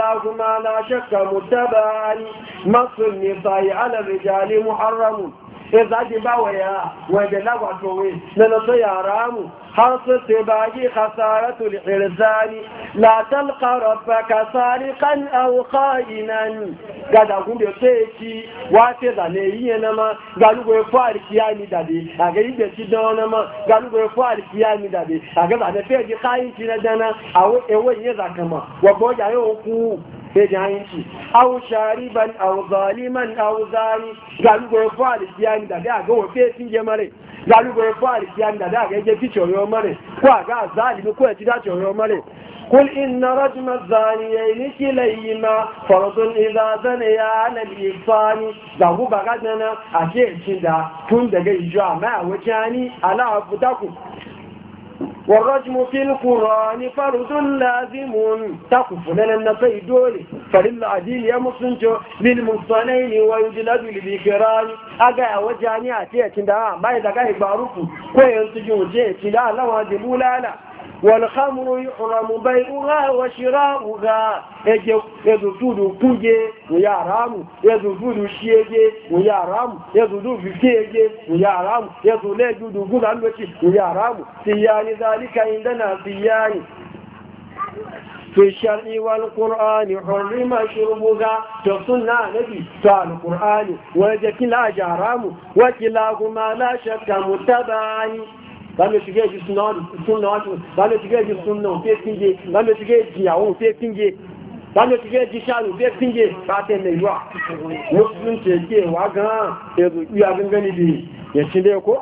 وكلاهما لا شك متبعان مص النساء على الرجال محرم e za di ba waya wa da lagwa to we na na to yara mu hasu tibagi khasaratul irzani la talqa rabbaka sariqan aw qa'inan gada gumbe teki wa te da ne yi na ma galugo fari kiyani dade aga yi ci dona ma galugo fari kiyani dade aga da ne fe ji kayin ci na dana awo ewo yin zakama wa bo ja yo ku sai jahilci au shariban au zaliman au zani galugo ya fara kiyani da da ga wafe sun je mare galugo ya fara kiyani da da ga je fi choro mare ko ga zalimi ko ya ci da choro mare قل إن رجم الزانيين كليهما فرض إذا زنيا على الإحصان ذهب بغدنا أشيء شندا كن دقى إجامع وجاني على عبدكم والرجم في القرآن فرض لازم تقف لنا النصي دولي فللعديل يا مسلمجو للمصنين ويجلد للذكران أقا وجاني أتيه شندا ما يدقى إباروكو كوي ينتجون جيه شندا لما دمولالا والخمر يحرم بيعها وشراؤها يزدود كوجي ويارام يزدود شيجي ويارام يزدود فيجي ويارام يزدود غلانوتي ويارام سيان ذلك عندنا سيان في الشرع والقرآن حرم شربها تصنع نبي تعالى القرآن وجكلا جارام وكلاهما لا شك متبعان Bámi ti gẹ́ẹ̀jì súnà ọ̀tún, bámi ti gẹ́ẹ̀jì súnà òfé fíje, bámi ti gẹ́ẹ̀jì ìyàwó òfé fíje, bámi ti gẹ́ẹ̀jì sáàrù òfé fíje, bátẹ̀lẹ̀ ìwà. Mùsùlùmí ti gẹ́ wà gan-an, èrò ìyà gẹ́gẹ́ níbi yẹ̀sílẹ̀ ẹ̀kọ́.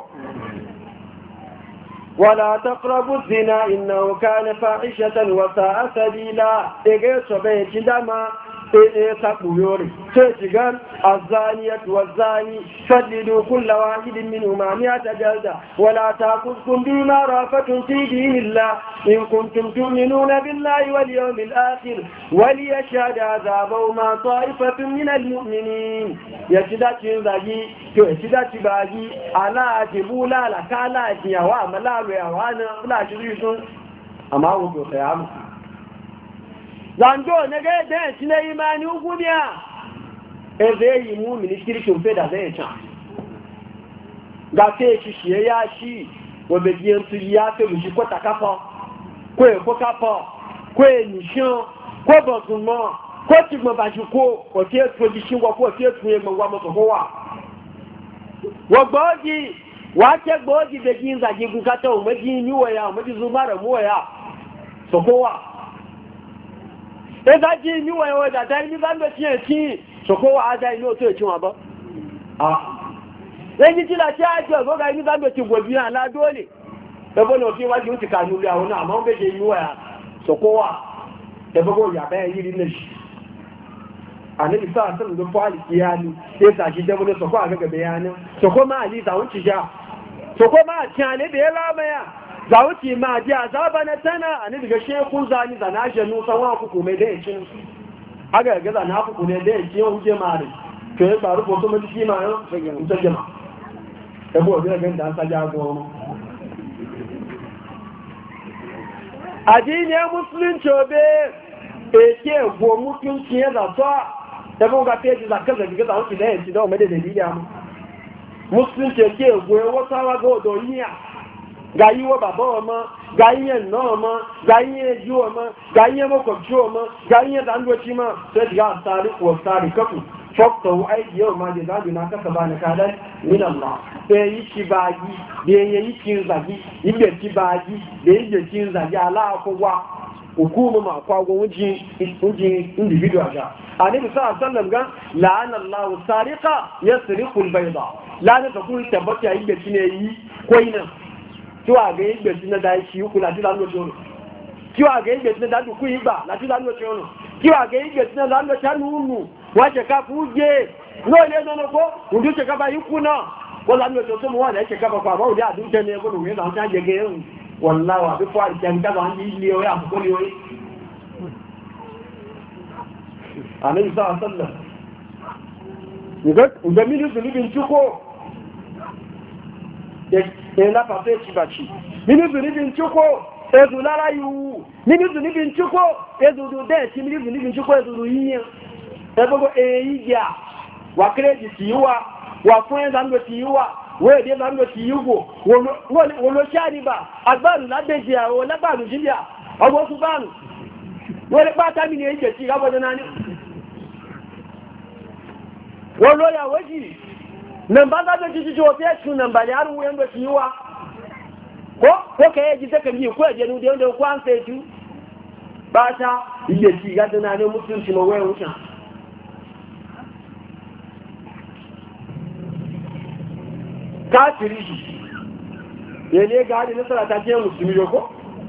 ولا تقربوا الزنا إنه كان فاحشة وساء سبيلا إيه صبي جدما إيه تقولوري تيجان الزانية والزاني فدلوا كل واحد منهما مئة جلدة ولا تأخذكم بما رافة في دين الله إن كنتم تؤمنون بالله واليوم الآخر وليشهد عذابهما طائفة من المؤمنين يشهد باجي يشهد باجي على جبولا لكالا جيوا ملالو يا وانا لا شريسون أما وجو خيام zanjo na ga da shi na imani ugudiya e zai yi mu ministry kin fe da zai ta ga te shi shi ya shi wo be biyan tu ya fe lu shi ko takafa ko e ko kafa ko e nishan ko bozumo ko ti mo ba ju ko ko te to di shi wo ko te tu e mo wa mo to ko wa wo gboji wa ke gboji be kin za ji gun ka to mo ji ni wo ya mo ji zumara mo ya so ko wa ẹgbẹ́ jí níwọ̀ ẹ̀wọ̀ ìdàtà ní bá ń bẹ̀ tí ẹ̀ tí ṣòkówà ádá inú òtò ètí wọn bọ́. lẹ́yìn tí láti ájọ́ ọ̀gọ́gá ní bá ń bẹ̀ tí gbòbí aládóòlè ẹgbọ́n òfin wájú ó ti kà nílé àwọn náà máa ń bẹ̀ṣẹ̀ níwọ̀ ẹ̀ ṣòkówà ẹgbọ́gbọ́ ìyàbẹ́ yìí rí lẹ́ṣì. àníbi sáà sọ́nà ló fọ́ àlìkí yá ni ẹ̀sà àti jẹ́bọ́lẹ̀ ṣòkó àgẹ́gẹ̀bẹ̀ yá ni ṣòkó máa lè ìtàwọn ti já ṣòkó máa tí a lébẹ̀ lámẹ́yà zawuci ma ji azaba na tana a ni daga shekun zani da na jenu sanwa kuku mai da yakin aga ga da na kuku ne da yakin huje mare to ya faru ko to mai shi ma yau sai ta jama da bo da ga dan sa jago mu addini musulunci obe eke go mutunci ya da to da bo ga feji da kaza ga da wuce da yakin da mai da dalili mu musulunci eke go wata wa go do yiya gayiwo bàbá ọmọ gayiye nná ọmọ gayiye ejú ọmọ gayiye mọ́kànjú ọmọ gayiye dáńdọ́chí mọ́ tẹ́jì gá sáàrí kò sáàrí kọ́kù fọ́kùtọ̀ aiki yau ma da zaɓi na kasa ba na kadar min Allah ɗaya yi ci bagi da ya yi cin zagi yi ci bagi da yi cin zagi ala akwagwa hukumu ma kwagwa wujin individual ga a ne bisa a sallam gan la'an Allah sarika ya sirikul bai ba la'an ta kuma tabbata ya yi da ne yi koinan tí wà gẹ́ ìgbẹ̀ tí náà dáì sí ikú láti lánàá ọ̀nà tí wà gẹ́ ìgbẹ̀ tí náà dájú kú ìgbà láti lánàá ọ̀nà tí wà gẹ́ ìgbẹ̀ tí náà lánàá ṣánú ùnù wọ́n ṣẹ̀ká fún jẹ́ náà ilé ẹ̀nà kó ǹdú ṣẹ̀ká bá ikú náà wọ́n lánàá ọ̀nà tó mú wọ́n lẹ́ ṣẹ̀ká bá àmọ́ òdí àdúgbẹ́ ní ẹgbẹ́ òwe náà ṣáà jẹ́gẹ́ ẹ̀rùn wọ́n láwà bí fún àìjẹmíkàbà ń ilé orí àkókò ní orí àmì ìsá àṣọ́lẹ̀ ìgbẹ́ mílíọ̀nù níbi ìtúkọ́ ẹ̀lá pàfẹ́ ìṣìbàṣì mínísù níbi ìṣúkó ẹzù lára ìwú mínísù níbi ìṣúkó ẹzù dẹ̀ tí mínísù níbi ìṣúkó ẹzù yíyàn ẹgbogbo èyí jà wà kírèjì sí wà wa fún ẹ̀ zango ti yíwa wọ́n èdè zango ti yíwò wọ́n ló ṣáà níbà agbáàrùn lábẹ́jì àwọn lágbàrùn jíjà ọgbọ́n tún báàrùn wọ́n lè pátá mi ní ẹjẹ̀ tí ìrábọ̀dọ̀ náà ní wọ́n ló yàwó jì nàmbá zango ti jíjọ wọ́n fẹ́ tún nàmbà ní àrùn wọ́n ti yíwa ko kẹ́yẹ́ jí tẹ́kẹ̀ ní ìkú ẹ̀jẹ̀ ní ọdẹ ọkọ̀ àǹfẹ́ jù pátá ilé tí ìgádọ́ náà ní mùsùlùmí mọ̀ wẹ́rùn sàn káàkiri yìí yẹni gáàdì ní sọ́rọ̀ àtàkì mùsùlùmí yóò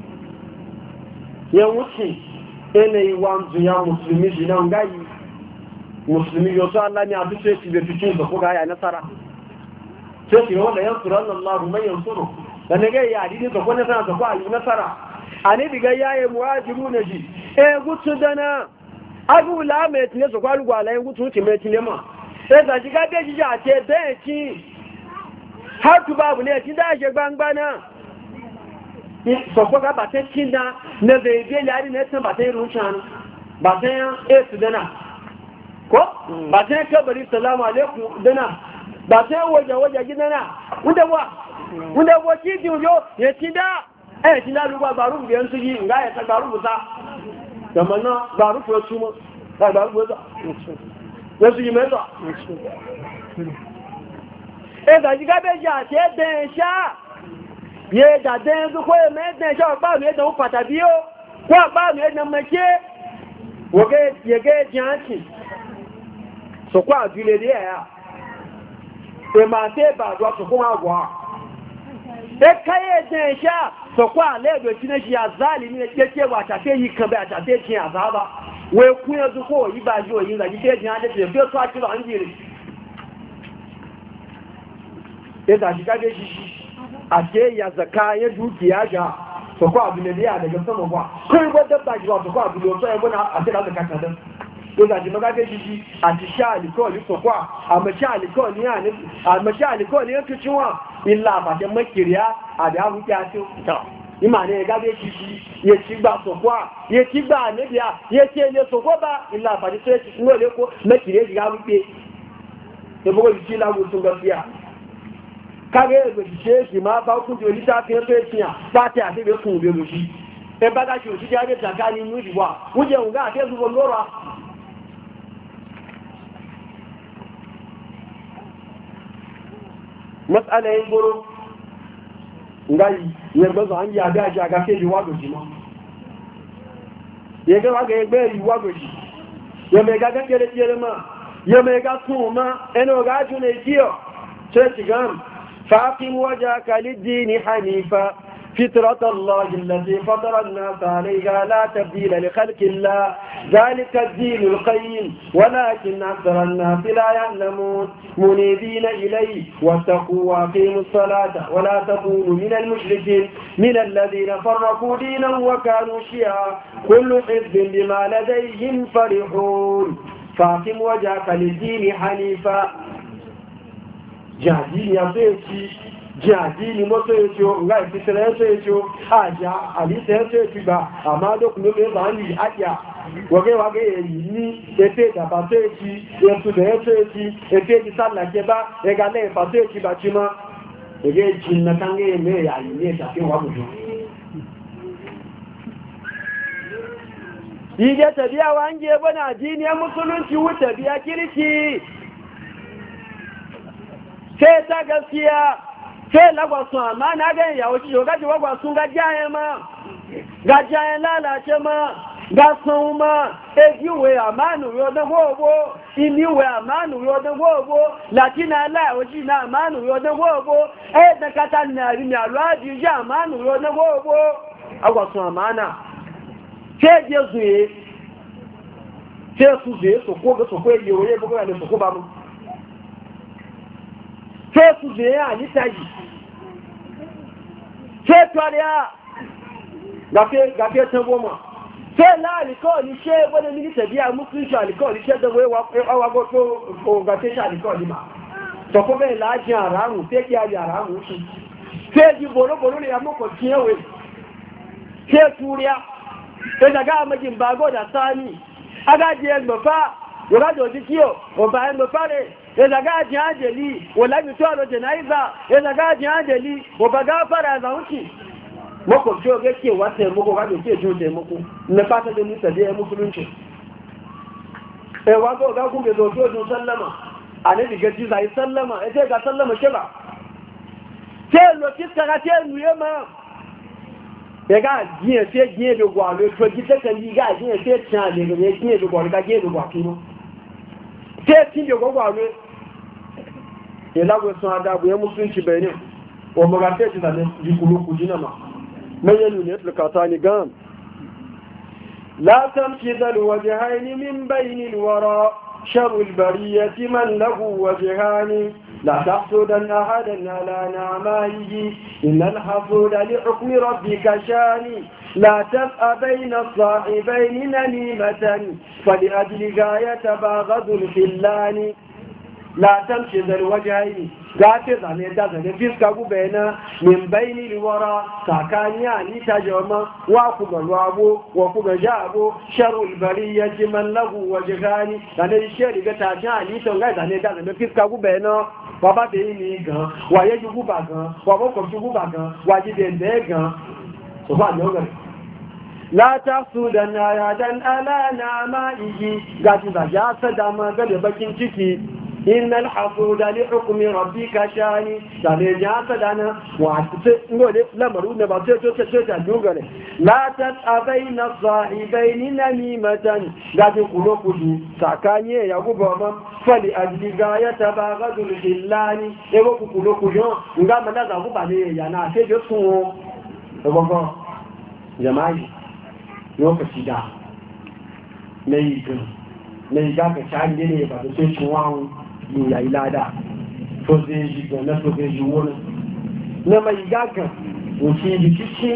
yẹn wùsì ẹnà ìwà ǹzùnyà mùsùlùmí yìí náà gáyì mùsùlùmí yóò tó alá ní àdúgbò ètì bẹ̀ fi kín ìsọ̀kọ́ gáyà nasara tí ó sì wọ́n lẹ́yìn sọ̀rọ̀ lọ́lọ́rù mẹ́yìn sọ̀rọ̀ lẹ́nẹ́gẹ́ yà àdídí sọ̀kọ́ ní sọ̀rọ̀ sọ̀kọ́ àyù nasara àníbìgẹ́ yáyẹ muhajiru na jì ẹgútù dáná agbúlá mẹ́tì ní sọ̀kọ́ alùgbò àlẹ́ ẹgútù ti mẹ́tì lẹ́mọ̀ ẹ̀sàjíká bẹ́ẹ̀ jíjà àti ẹ̀bẹ́ẹ̀ tí har tu babu ne ci da shi gbangba na sọ̀pọ̀ ká bàtẹ́ tí dá nẹ́bẹ̀ ìbí ilẹ̀ àrí nẹ́tàn bàtẹ́ irun ṣàánú bàtẹ́ èsù dánà kó bàtẹ́ kẹbẹ̀rí salamu alaikum dánà bàtẹ́ wọ́jẹ̀wọ́jẹ̀ jí dánà wúndẹ̀wọ́ tí dì yóò yẹ ti dá ẹ̀ ti dá lúgbà gbàrúgbù yẹn tó yí ǹgá ẹ̀ta gbàrúgbù sá jọmọ náà gbàrúgbù túmọ̀ gbàrúgbù ẹgbàjí gábẹ́jì àti ẹ̀dẹ̀ ẹ̀ṣá yẹ ìdàdẹ́ ẹ̀dùkọ́ ẹ̀mẹ́ẹ̀dẹ̀ ẹ̀ṣá ọ̀páàmì ẹ̀dẹ̀ ó pàtàkì ó kó ọ̀páàmì ẹ̀dẹ̀ mẹ́kẹ́ wọ́gẹ́ jẹ́ǹtì sọ̀kọ́ àjúlẹ̀ rí ẹ̀yà ẹ̀mà àti ẹ̀bàdọ́ sọ̀kọ́ àgbà ẹ̀káyẹ̀ ẹ̀dẹ̀ ẹ̀ṣá sọ̀kọ́ àlẹ́ ẹ̀dọ̀ tí náà ṣe àzáàlì ní ẹgbẹ́ wà àtàtẹ́ yìí kan bẹ́ àtàtẹ́ tí àzáàbá wọ́n ẹkún ẹ̀dùkọ́ òyìnbájú òyìnbájú ya tashi kage shi a ce ya zaka ya dukiya ga to ko abu ne ya daga sama ba kai ba dabba ji ba to ko abu ne so ya bana a ce da zaka kadan to da ji maga ga shi a ti sha aliko ni to kwa a ma sha aliko ni ya ne a ma sha aliko ni yanke cinwa illa ba da makiriya a da hu ya ce to ima ne ga ga shi ya ci ba to kwa ya ci ba ne biya ya ce ne to ko ba illa ba da sai ci ngole ko makiriya ga hu pe to bugo ji la mu tun gaskiya kage ebe ṣe ṣe máa bá kún tí oníṣà fi ń fẹ́ ṣíyà pàtẹ àti ìwé fún ìbẹ̀rù sí ẹbá gáṣe òṣìṣẹ́ ajé tàkà ní inú ìdìwà wọ́n jẹ òǹgá àti ẹ̀sùn fún lọ́rọ̀ mọ́sálẹ̀ ń gbóró ǹgá yìí ìyẹ̀gbọ́sọ̀ à ń yí abẹ́ àjẹ́ àgáfẹ́ ìwádòjì mọ́ yẹ̀gẹ́ wágẹ́ ẹgbẹ́ ìwádòjì yẹ̀mẹ̀gá gẹ́gẹ́rẹ́ mọ́ yẹ̀mẹ̀gá tún mọ́ ẹnu ọ̀gá ájú nàìjíríà ṣẹ́ẹ̀ṣì gan فاقم وجهك للدين حنيفا فطرة الله التي فطر الناس عليها لا تبديل لخلق الله ذلك الدين القيم ولكن أكثر الناس لا يعلمون منيبين إليه واتقوا وأقيموا الصلاة ولا تكونوا من المشركين من الذين فرقوا دينا وكانوا شيعا كل حزب بما لديهم فرحون فاقم وجهك للدين حنيفا jihadi ya so yaci jihadi ni mo so yaci o nga ifisere ya so yaci o aja alisa ya so yaci ba amma dokun lo ba ni aja wage wage yi ni efe da ba so yaci ya so da ya so yaci efe di sala je ba e ga le ba so yaci ba ti mo ege jin na kange me ya yi ne ta ke wa buju Ije tabiya wange bana diniyar musulunci wuta biya kirki sai ta gaskiya sai lagwasun amma na ganin yawo ci yau gaji wagwasun gajayen ma gajayen lalace ma gasun ma egiwe amanu yau da gogo imiwe amanu yau da gogo latina layawaci na amanu yau da gogo eh da kata nari mai alwaji ji amanu yau da gogo agwasun amana sai je zuye sai su zuye su koga su kwaye yau ya buga da su ko ba mu sai su zai a litaji sai tuwariya gafe ta goma sai la alikoli ṣe wani minista biya musulunci alikoli ṣe da wai wago gafe shi alikoli ma ta kuma yi lajin aramu sai ki yari aramu shi sai ji boro-boro ne ya mako kiyewe sai turiya sai daga amajin bago da sani agajiyar mafa yoga da oji kiyo ọba ẹgbẹ̀fà rẹ̀ ya zaga ajin ajali wala mi to alo janaiza ya zaga ajin ajali wa baga fara za wuci makwabci ga ke wata muku ga ke jin taimako na fata da nisa da musulunci eh wato ga ku ga zo to sallama annabi ga ji zai sallama eh ga sallama ke ba ke lo ki tsara te nuye ma ya ga jiye te jiye be gwa lo to ji ta kan ji ga jiye te tsan le ga jiye be gwa ga jiye be gwa kino te tin be gwa lo ya la go so ada bu ya musulunci bayani o mo ga te ti da ne ji kulu ku jina ma من يلون يطلقاتان قام لا تمشد الوجهين من بين الوراء شر البرية من له وجهان لا تحسدن أحدا على نعمائه إن الحسود لحكم ربك شان لا تسأ بين الصاحبين نميمة فلأجل غاية باغض الخلان لا تمشد الوجهين gafe zane da zane fiska gube na min bayni liwara takaniya ni ta jama wa ku ga ruwabo wa ku ga jabo sharul bariyati man lahu wajhani zane sheri ga ta jan ali to ga zane da zane fiska gube na baba de ni gan wa ye jugu ba gan wa bo ko jugu ba gan wa ji de de gan so ba yo gan la tasudanna ya dan ala na'ma'ihi ga ji da ya sadama ga da bakin ciki إن الحفوظ لحكم ربك شاني سامي جاءت دانا وعسل لمرون بطيء تتجوغل لا تتأبين الصاحبين نميمة قد قلوك دي ساكاني يقول بابا فلأجل غاية باغد الخلاني يقول قلوك جون نقام نظر بني يانا تجو سوء يقول جماعي يوكسي دا ميقن ميقن كشان جيني بابا سيشوان ya yi lada to zai ji gane to zai ji wani na mai gagan wuce rikici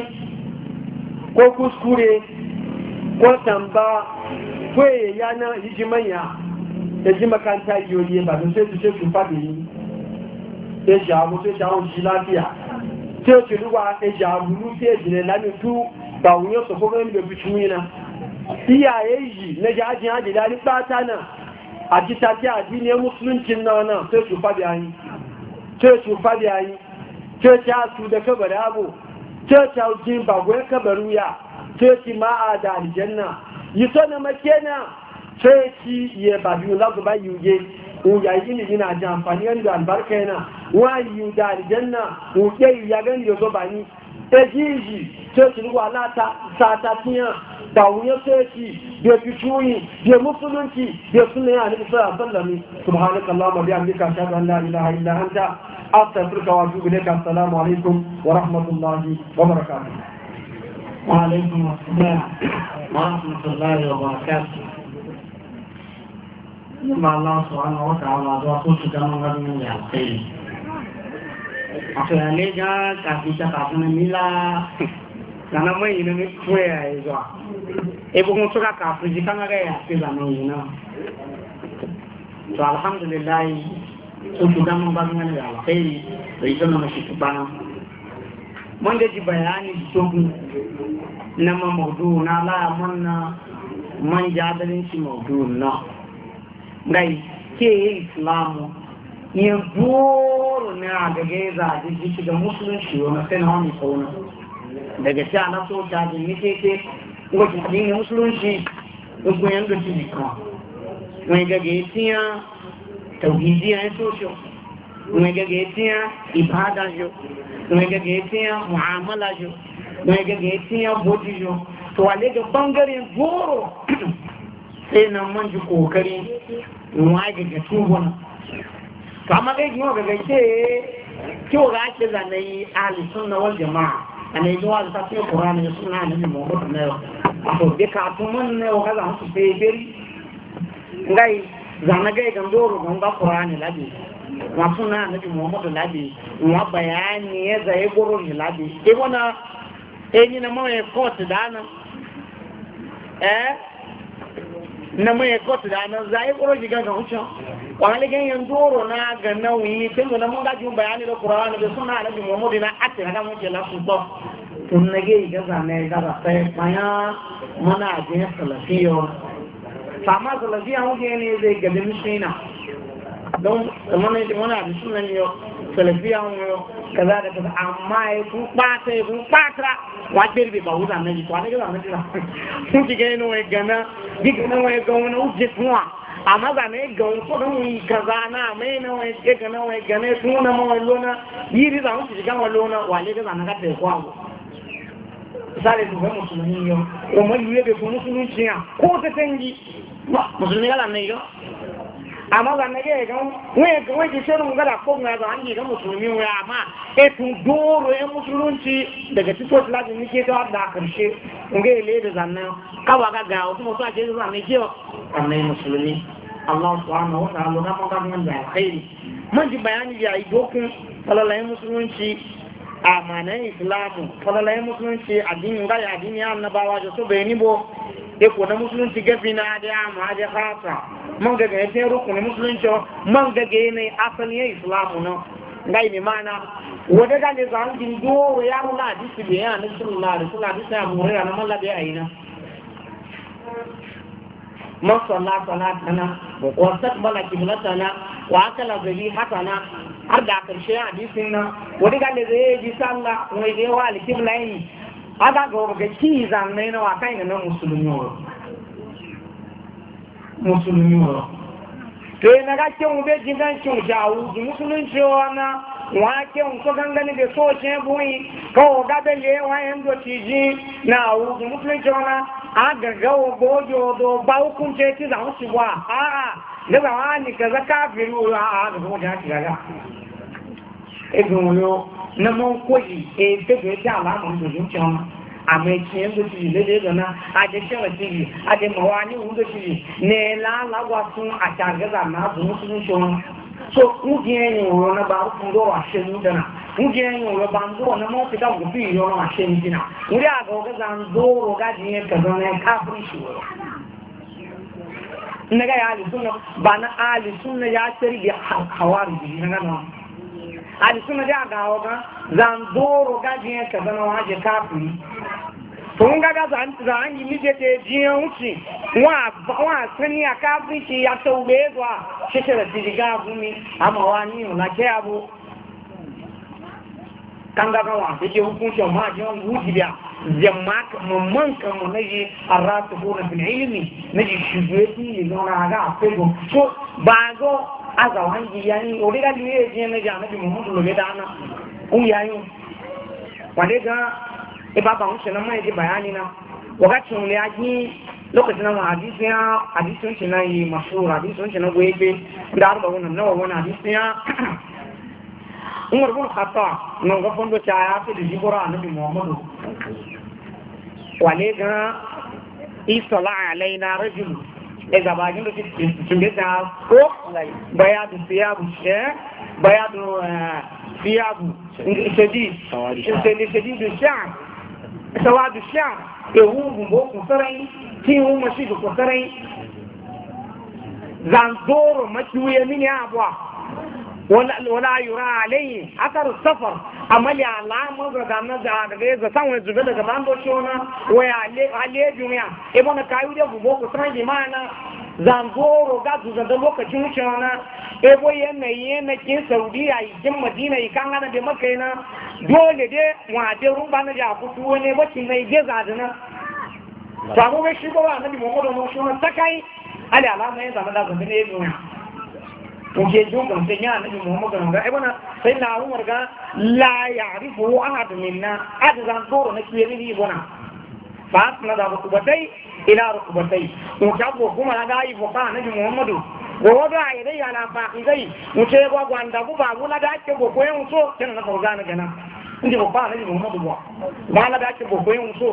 ko kuskure ko tamba ko ya yana yi ji manya ya ji makanta yiyoyi ba da sai su ce su faɗi yi ya ji abu sai shawon shi lafiya sai su ruwa ya ji abu nu sai ji ne lamitu ba wuyan su ko gani da bicu na iyaye yi na jajin hajji dali ɓata nan a jita ce addiniyar musuluncin na wannan sai su faɗi hanyi sai su faɗi hanyi sai ta su da kabari abu sai ta jin bagwai kabaru ya sai ci ma'a da aljanna yi so na makena sai ci ya babi wula ba yuge ya yi ne yana ji amfani yadda albarka yana wa yi da aljanna wuke yi ya gani ya zo ba ni ta jiji sai ci ruwa lata sata tiyan ba wuya sai da fituyi da musulunci da sunna ya nabi sallallahu alaihi wasallam subhanaka allahumma bihamdika ashhadu an la ilaha illa anta astaghfiruka wa atubu ilayka assalamu alaikum wa rahmatullahi wa barakatuh wa alaikum assalam wa rahmatullahi wa barakatuh ma Allah subhanahu wa ta'ala da ku ci gaman gaban ya kai akwai ne ga kafita kafin mila kana mai ne mai koya ya zuwa ebo kun suka kafin ji kan ga ya fi zaman yi na to alhamdulillah sun fi gaman gaban ya alkhairi da ita na mashi tubana mun da ji bayani dogon na maudu na la manna man jadalin shi maudu na ngai ke islamu yin doro na daga ya zaɗi jiki da musulunci wani sai na wani sauna daga sha na so ta ji nike ke wajen addini musulunci ɗugun yan da jini kan wani gaga ya tiya tauhidiyya ya sosho wani gaga ya tiya ibada jo wani gaga ya tiya mu'amala jo wani gaga ya tiya bodi jo to wale ga bangaren doro sai nan man ji kokari wani gaga tubuna kama kai kiyo ga gaike kiyo ga ake zanayi ahli sunna wal jamaa ana yi zuwa ta ce qur'ani da sunna ne mu ko ne to be ka to mun ne o kaza su be beri ngai zanaga ga ndoro ga ba qur'ani labi wa sunna ne mu ko labi wa bayani ya zai goro ni labi e wana e ni na mo e ko dana eh na mo e ko dana zai goro ji ga ga ucho wani ganyen doro na ga nauyi tun da mun gaji bayani da Qur'ani da sunna Annabi Muhammad na ake hada mun ke lafu to tun nage ga zane ga sai maya mana je salafiyo sama salafiya mun ne zai ga dimshina don mana da wani abu sunan yau salafiya yau kaza da kaza amma ya kun ɓata ya kun ɓata wa ɗirbe ba wuza na ji to ne ga na ji na kun ki ga ina wai gana dik na wai ga wani uje tuwa amma ga ne ga wani ko don yi kaza na mai na wai ga gana wai gana tuna ma wai lona yiri za mu ci ga wai lona wale ga na ka ta kwa sare su ga musulmi yau o mai yuye be ko musulunci ya ko ta tangi musulmi ga nan yau amma ga nage ga wai ga wai shirin ga da ko ga ga an ga musulmi wai amma e tun doro e musulunci daga tiko laji nike da da karshe nge le da zanna ka ba ga ga wasu mutu a ce zuwa ne ke annai musulmi Allah subhanahu wa ta'ala na maka mun da khairi man ji bayani ya yi dokun falalai musulunci amanan islamu falalai musulunci addini ga ya addini annabawa da so bayani bo e ko na musulunci gafi na da amma da khasa man ga ga sai rukun musulunci man ga ga ne asalin islamu no ngai ni mana wada ga ne zan din do ya mula hadisi be ya na sallallahu alaihi wasallam hadisi abu hurairah na malla be aina man salla salatana wa taqbala qiblatana wa akala dhabihatana har da karshe hadisin nan wada ga ne zai ji sallah wai dai wa al-qibla yi ada ga ga ki zan ne na wa kai na musulmi wo musulmi wo to na ga ke mu be jingan ki jawu musulunci wana wa ke mu ko gangani be so ce buyi ko ga be le wa en do tiji na wu musulunci wana aga ga wo gojo do ba hukunce ti za mu wa a da ba wani ka zaka biru a ga mu da ti ga e gun yo na mo ko yi e be be ta la mo do jin chon àmì ìtìyẹn tó ti yìí lédè lọ́nà àjẹsẹ́wọ̀n ti yìí àjẹmọ̀wá ní òun tó ti yìí ní láláwà fún àtàgẹ́gà náà bùn fún ṣọ́nà so ń di ẹ̀yìn òun náà bá fún lọ́wọ́ àṣẹ ní dáná ń di ẹ̀yìn òun bá ń dọ́wọ́ náà mọ́ ti ká gùn ìyọ́ náà àṣẹ ní dínà ń rí àgọ́ gẹ́gà ń dọ́wọ́ gáàdì yẹn kẹ̀dọ́ náà káfíń ṣùgbọ́n nnaga ya alisunna ba na alisunna ya shari da hawari da na gano alisunna da ga hawa zan doro gajiyar ka zana waje kafiri tun gaga zan yi nije te jiyan wuce wa sani a kafin shi ya taube zuwa shishira tiriga gumi amma wani na ke abu kan gaga wa da ke hukuncin majiyar wuce biya jamma mamman kanmu na ji a rasu ko na fin ilimi na ji shugbe fili zauna ga a fego so ba zo a zawon giyayi origa liye jiyan na ji a nabi muhammadu lobe da ana un yayin wale ga ibaba wuce na mai ji bayani na wakacin wule yaji lokacin na hadisiya hadisiyon shi na yi masu hadisiyon shi na goyebe da arba wani nawa wani hadisiya umar bin khatta na ga fondo ta ya fi da jibura annabi muhammadu wale ga isola alaina rajul e gaba gin da tunge ta ko bayadu siyabu she bayadu siyabu shadid shadid shadid sha'b sawadu sha'b ewu gumbo ku sarai ti wu mashi ku sarai zandoro makiwe mini abwa wala yura alayhi athar safar amali alama ga nan da daga ga san wani zube daga bando shona waya ale ale junya e bona kayu da bugo ko san mana zangoro ga zu da lokacin shona e boye ne yana kin saudiya kin madina kan ana da makaina dole dai wa da rumba na ja ku tuwo ne wacin mai geza da na sabo be shi ko ba annabi muhammadu shona takai ali alama ya zama da zube ne junya kuke jogon sai ya nabi Muhammad ga ibana sai na Umar ga la ya'rifu ahad minna adzan doro na kiyeri ni bona fa na da rukubatai ila rukubatai to jabo kuma ga yi fa nabi Muhammad go wada ai dai yana fa dai mu ce gwa gwanda ku ba mu na da ke go koyen so kin na ko gana gana inda ba fa nabi Muhammad ba ba na da ke go koyen so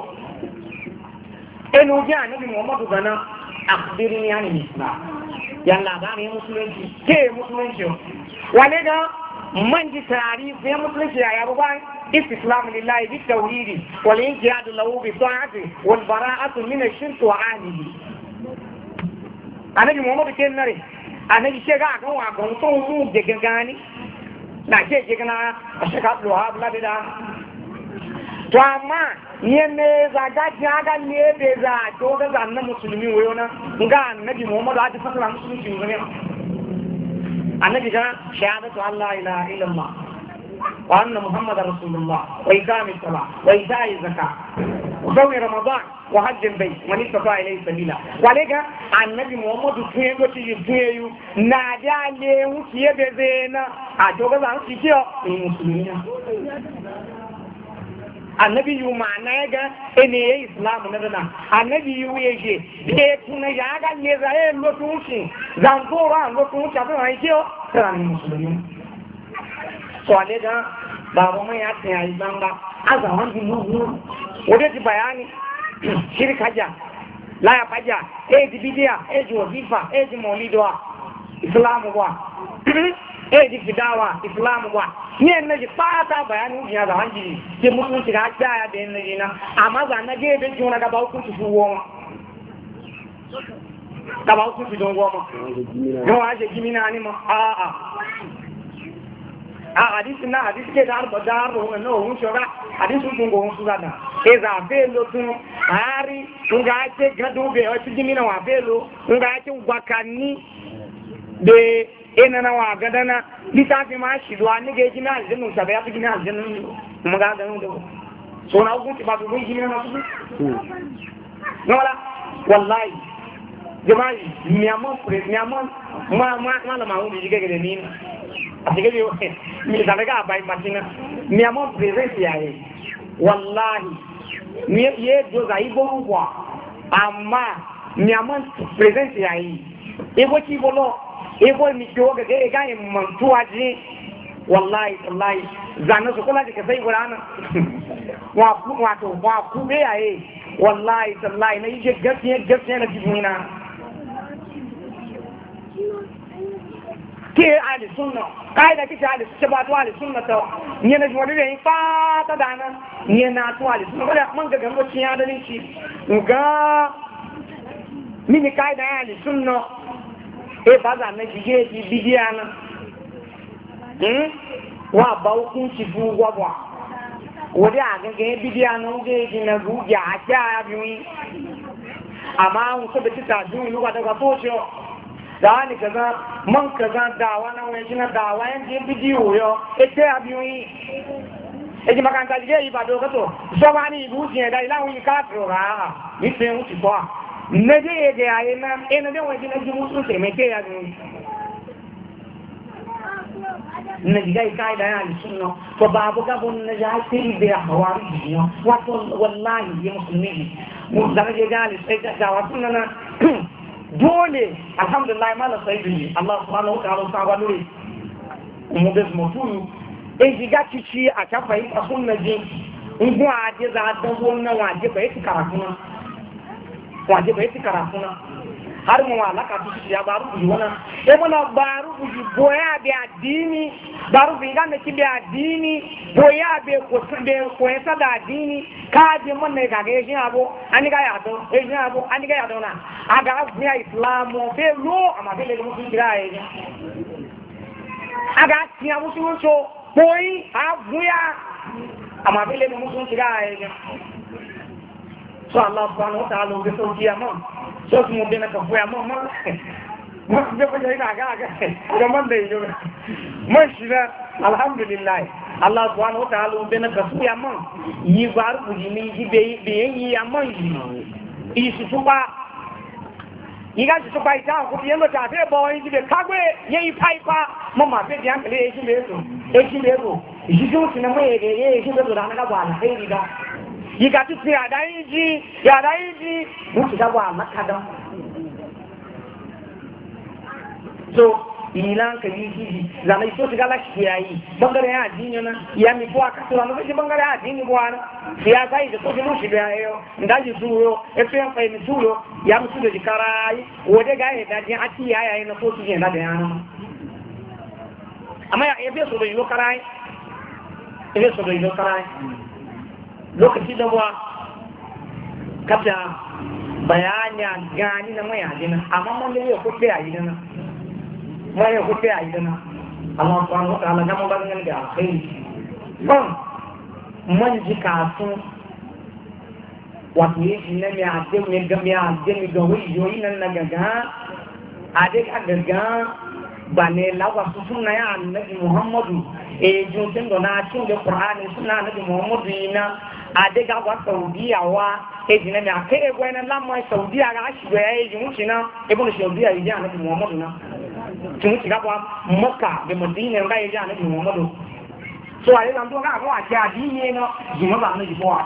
enu ja nabi Muhammad gana akhbirni yani islam yan labarin musulunci ke musulunci wane ga manji tarihi ya musulunci ya yabo ba istislam lillahi bi tauhidi wal inqiyad lahu bi ta'ati wal bara'atu min ash-shirk wa ahlihi anabi muhammad ke nare anabi ke ga kan wa kan to mu de gangani na ke ke kana ashaka abdul wahab la bida to amma yene za ga jaga ne be za to ga zanna musulmi wayo na ga annabi muhammad a ji fasara musulmi ne annabi ga shahadatu an la ilaha illallah wa anna muhammadar rasulullah wa iqamis salat wa ita'iz zakat wa sawm ramadan wa hajj al-bayt wa istata'a ilayhi sabila walega annabi muhammadu tuye go ti tuye yu na da le wuci be zena a to ga zan ci kiyo musulmina annabi yu ma'ana ga ene ya islamu na dana annabi yu ya je da tuna ya ga ne za ya lotun shi zan zora lotun shi abin ai kiyo kan musulmi so ale ga babu mai ya tsaya yi banga azawan di nuhu wode ti bayani shirka ja la ya paja e di bidia e di wazifa e di maulidwa islamu wa e di fidawa islamu wa ni na ji fata bayanin jiya da hanji ke mutunci ga tsaya da yin jina amma za na ge da juna ga ba ku su wo ga ba ku su don goma no a je gimina ni ma a a a hadisi na hadisi ke da arba da arba no hun shora hadisi kun go hun su da e za fe lo tun hari kun ga ce ga do be o ci gimina wa fe lo kun ga ce gwakani de ina na wa gadana litafi ma shi duwa ni ga jina aljinu sabai ya fi jina aljinu mu ga ganin da so na hukunci ba su gun jina na su no wala wallahi jama'i miyaman pre miyaman ma ma ma la ma hu ji ga ga ni a cikin yo mi da ga bai matina miyaman present yayi wallahi mi ye do ga ibo ruwa amma miyaman present yayi ebo ki bolo ebo mi jo ga ga ga mantuwa ji wallahi wallahi zanna su kula da kai gurana wa ku wa to wa ku be yayi wallahi wallahi na yije gaskiya gaskiya na jibuna ke ali sunna kai da kike ali sunna ba ali sunna to ni na jodi ne fa ta dana ni na to ali sunna ba man ga gango ciya da ni ci ga mini kai da ali sunna e ba za na jige ti bidiana hmm wa ba hukunci fu gwagwa wodi a ga ga bidiana nge ji na gu ya ja bi amma un so beti ta ju ni wa da ga focho da ni kaza man kaza dawa na wani jina dawa yan je bidiyo yo e te abi e ji makanta je yi ba do ka to so ba ni bu je da ila wi ka tro ga ni se un ti kwa ne je je ayi na e na de wani jina ji musu se me ke ya ni na diga kai da ya sunno to babu ga bon na ja sai da hawari ji wato wallahi ya musulmi mu da ga ga sai da wato na dole alhamdulillah mala sayyidi Allah subhanahu wa ta'ala sa ba nuri mu da mutu e diga cici a tafai a sunna ji ngun a je za da wannan waje bai karafuna waje bai karafuna har mu alaka su ya baru ku wana e mona baru ku boya bi addini baru bi ga meki bi addini boya be ko be ko esa da addini ka je mon ne ga ge jin abo ani ga ya do e jin abo ani ga ya do na aga ni islamu be lo ama be le mu ti ga e aga ti amu su so boy abuya ama be le mu ti ga e so Allah subhanahu wa ta'ala be so ti ama so mu bena ka fuya mama mo be ko jai ga ga ga man dai yo man shira alhamdulillah Allah subhanahu wa ta'ala bena ka fuya man yi bar bu ni ji be be yi amman yi yi su tuba yi ga su tuba ita ko bi mo ta fe bo yi be kagwe yi paipa mo ma be dia kale yi be so e ji be ro yi ju ti na mo ye ye ji be do na ga ba na fe ri ga yi ga tu ya da yi ji ya da yi ji mu ti ga wa makadan so ilan ka yi ji zama so ti ga la kiyayi bangare ya addini na ya mi ko aka so no ji bangare ya addini bo ana ya ga yi so ji mu shi da yo ndaji suro e fe fa mi suro ya mu suro ji karai wode ga ya da ji ati ya ya na ko su ji na da yana amma ya be so do yi karai e be so do yi karai lokaci da wa kafta bayani gani na mai adina amma mun ne ko pe ayi dana mai ko pe ayi dana Allah subhanahu wa ta'ala ga mun ba ngani da alkhairi ban mun ji kasu wato yi ne mi ade mi ga mi ade mi ga wi yo ina na gaga ade ka gaga bane lawa sunna ya annabi muhammadu e jun do na cin da qur'ani sunna annabi muhammadu ina adega wa saudiya wa e jina mi akere gwa na lamma saudiya ga shi ga e jun cina e bunu saudiya ya annabi muhammadu na tun ci ga ba makka da madina ga ya annabi muhammadu so ale nan do ga ko a ja di ne no juma ba ne ji ko